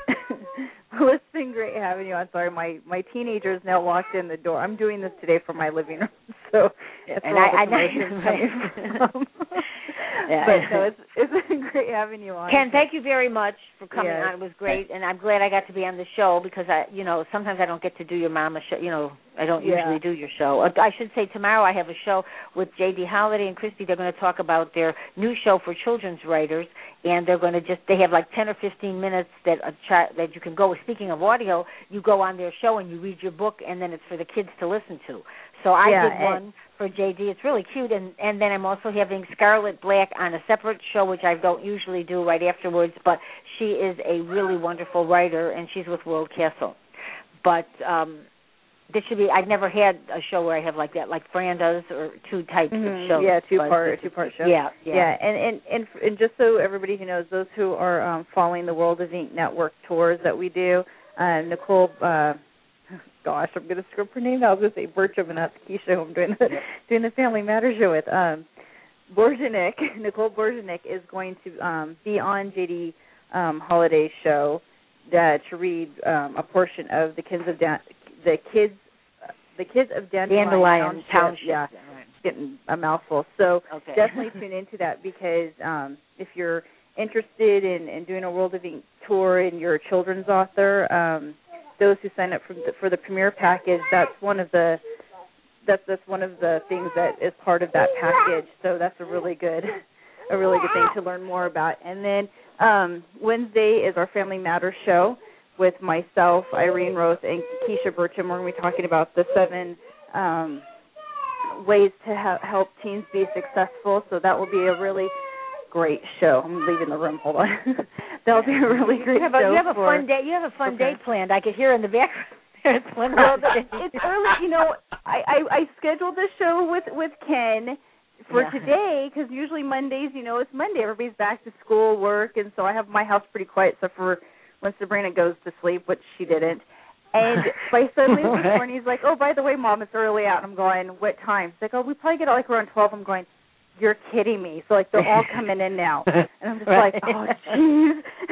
[SPEAKER 2] Well, it's been great having you on. Sorry, my, my teenager's now walked in the door. I'm doing this today from my living room, so that's
[SPEAKER 3] and
[SPEAKER 2] where
[SPEAKER 3] I,
[SPEAKER 2] all the commotion's coming from.
[SPEAKER 3] Yeah.
[SPEAKER 2] But no, it's it's been great having you on.
[SPEAKER 3] Ken, thank you very much for coming
[SPEAKER 2] yes.
[SPEAKER 3] on. It was great, and I'm glad I got to be on the show because I, you know, sometimes I don't get to do your mama show. You know, I don't
[SPEAKER 2] yeah.
[SPEAKER 3] usually do your show. I should say tomorrow I have a show with J D Holliday and Christy. They're going to talk about their new show for children's writers, and they're going to just they have like ten or fifteen minutes that a chi- that you can go. Speaking of audio, you go on their show and you read your book, and then it's for the kids to listen to. So I
[SPEAKER 2] yeah,
[SPEAKER 3] did one for J D. It's really cute, and and then I'm also having Scarlett Black on a separate show, which I don't usually do right afterwards. But she is a really wonderful writer, and she's with World Castle. But um, this should be. I've never had a show where I have like that, like Fran does, or two types
[SPEAKER 2] mm-hmm.
[SPEAKER 3] of shows.
[SPEAKER 2] Yeah, two part, two part show.
[SPEAKER 3] Yeah, yeah,
[SPEAKER 2] yeah. And, and and and just so everybody who knows, those who are um, following the World of Ink Network tours that we do, uh, Nicole. Uh, Gosh, I'm going to screw up her name. I was going to say Bertram, and that's Keisha, who I'm doing the, doing the Family Matters show with. Um, Borjanik, Nicole Borjanik, is going to um, be on J D um, Holliday's show uh, to read um, a portion of the kids of Dan- the kids uh, the kids of Dandelion,
[SPEAKER 3] Dandelion
[SPEAKER 2] Township.
[SPEAKER 3] Township.
[SPEAKER 2] Yeah,
[SPEAKER 3] right.
[SPEAKER 2] Getting a mouthful. So
[SPEAKER 3] okay.
[SPEAKER 2] definitely tune into that because um, if you're interested in, in doing a World of Ink tour and you're a children's author. Um, Those who sign up for the, for the premiere package, that's one of the that's that's one of the things that is part of that package. So that's a really good a really good thing to learn more about. And then um, Wednesday is our Family Matters show with myself, Irene Roth, and Keisha Bertram. We're going to be talking about the seven um, ways to ha- help teens be successful. So that will be a really great show. I'm leaving the room. Hold on. That'll be a really great
[SPEAKER 3] you have
[SPEAKER 2] show.
[SPEAKER 3] A, you have a
[SPEAKER 2] for,
[SPEAKER 3] fun day. You have a fun
[SPEAKER 2] okay.
[SPEAKER 3] day planned. I could hear in the background. It's fun.
[SPEAKER 2] Well, it's early. You know, I, I, I scheduled this show with, with Ken for
[SPEAKER 3] yeah.
[SPEAKER 2] today because usually Mondays, you know, it's Monday. Everybody's back to school, work, and so I have my house pretty quiet except for when Sabrina goes to sleep, which she didn't. And by suddenly this morning, he's like, oh, by the way, Mom, it's early out. And I'm going, what time? He's like, oh, we probably get out like around twelve. I'm going, you're kidding me. So, like, they're all coming in now. And I'm just right. like, oh, jeez.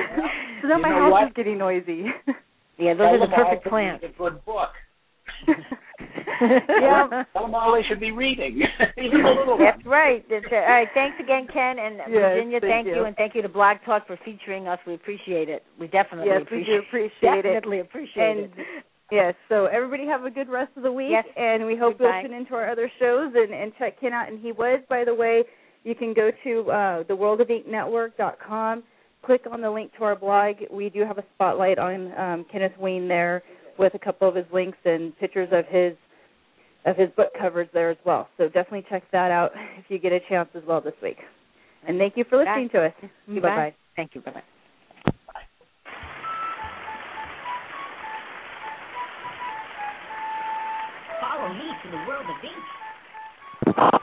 [SPEAKER 2] So then
[SPEAKER 4] you
[SPEAKER 2] my house
[SPEAKER 4] what?
[SPEAKER 2] is getting noisy.
[SPEAKER 3] Yeah, those are the perfect plans.
[SPEAKER 4] A good book.
[SPEAKER 2] Yeah.
[SPEAKER 4] Tell them all they should be reading. Even the little
[SPEAKER 3] That's
[SPEAKER 4] ones.
[SPEAKER 3] right. That's right. All right. Thanks again, Ken. And
[SPEAKER 2] Yes,
[SPEAKER 3] Virginia,
[SPEAKER 2] thank
[SPEAKER 3] thank you.
[SPEAKER 2] you.
[SPEAKER 3] And thank you to Blog Talk for featuring us. We appreciate it. We definitely
[SPEAKER 2] Yes,
[SPEAKER 3] appreciate
[SPEAKER 2] we do appreciate it.
[SPEAKER 3] Definitely appreciate
[SPEAKER 2] And
[SPEAKER 3] it.
[SPEAKER 2] yes, so everybody have a good rest of the week,
[SPEAKER 3] Yes.
[SPEAKER 2] and we hope
[SPEAKER 3] Goodbye.
[SPEAKER 2] you'll tune into our other shows and, and check Ken out. And he was, by the way, you can go to uh, the world of ink network dot com, click on the link to our blog. We do have a spotlight on um, Kenneth Wein there with a couple of his links and pictures of his of his book covers there as well. So definitely check that out if you get a chance as well this week. And thank you for listening
[SPEAKER 3] Bye.
[SPEAKER 2] to us.
[SPEAKER 3] Bye.
[SPEAKER 2] Bye-bye.
[SPEAKER 3] Thank you. Bye-bye.
[SPEAKER 1] Follow me to the world of ink.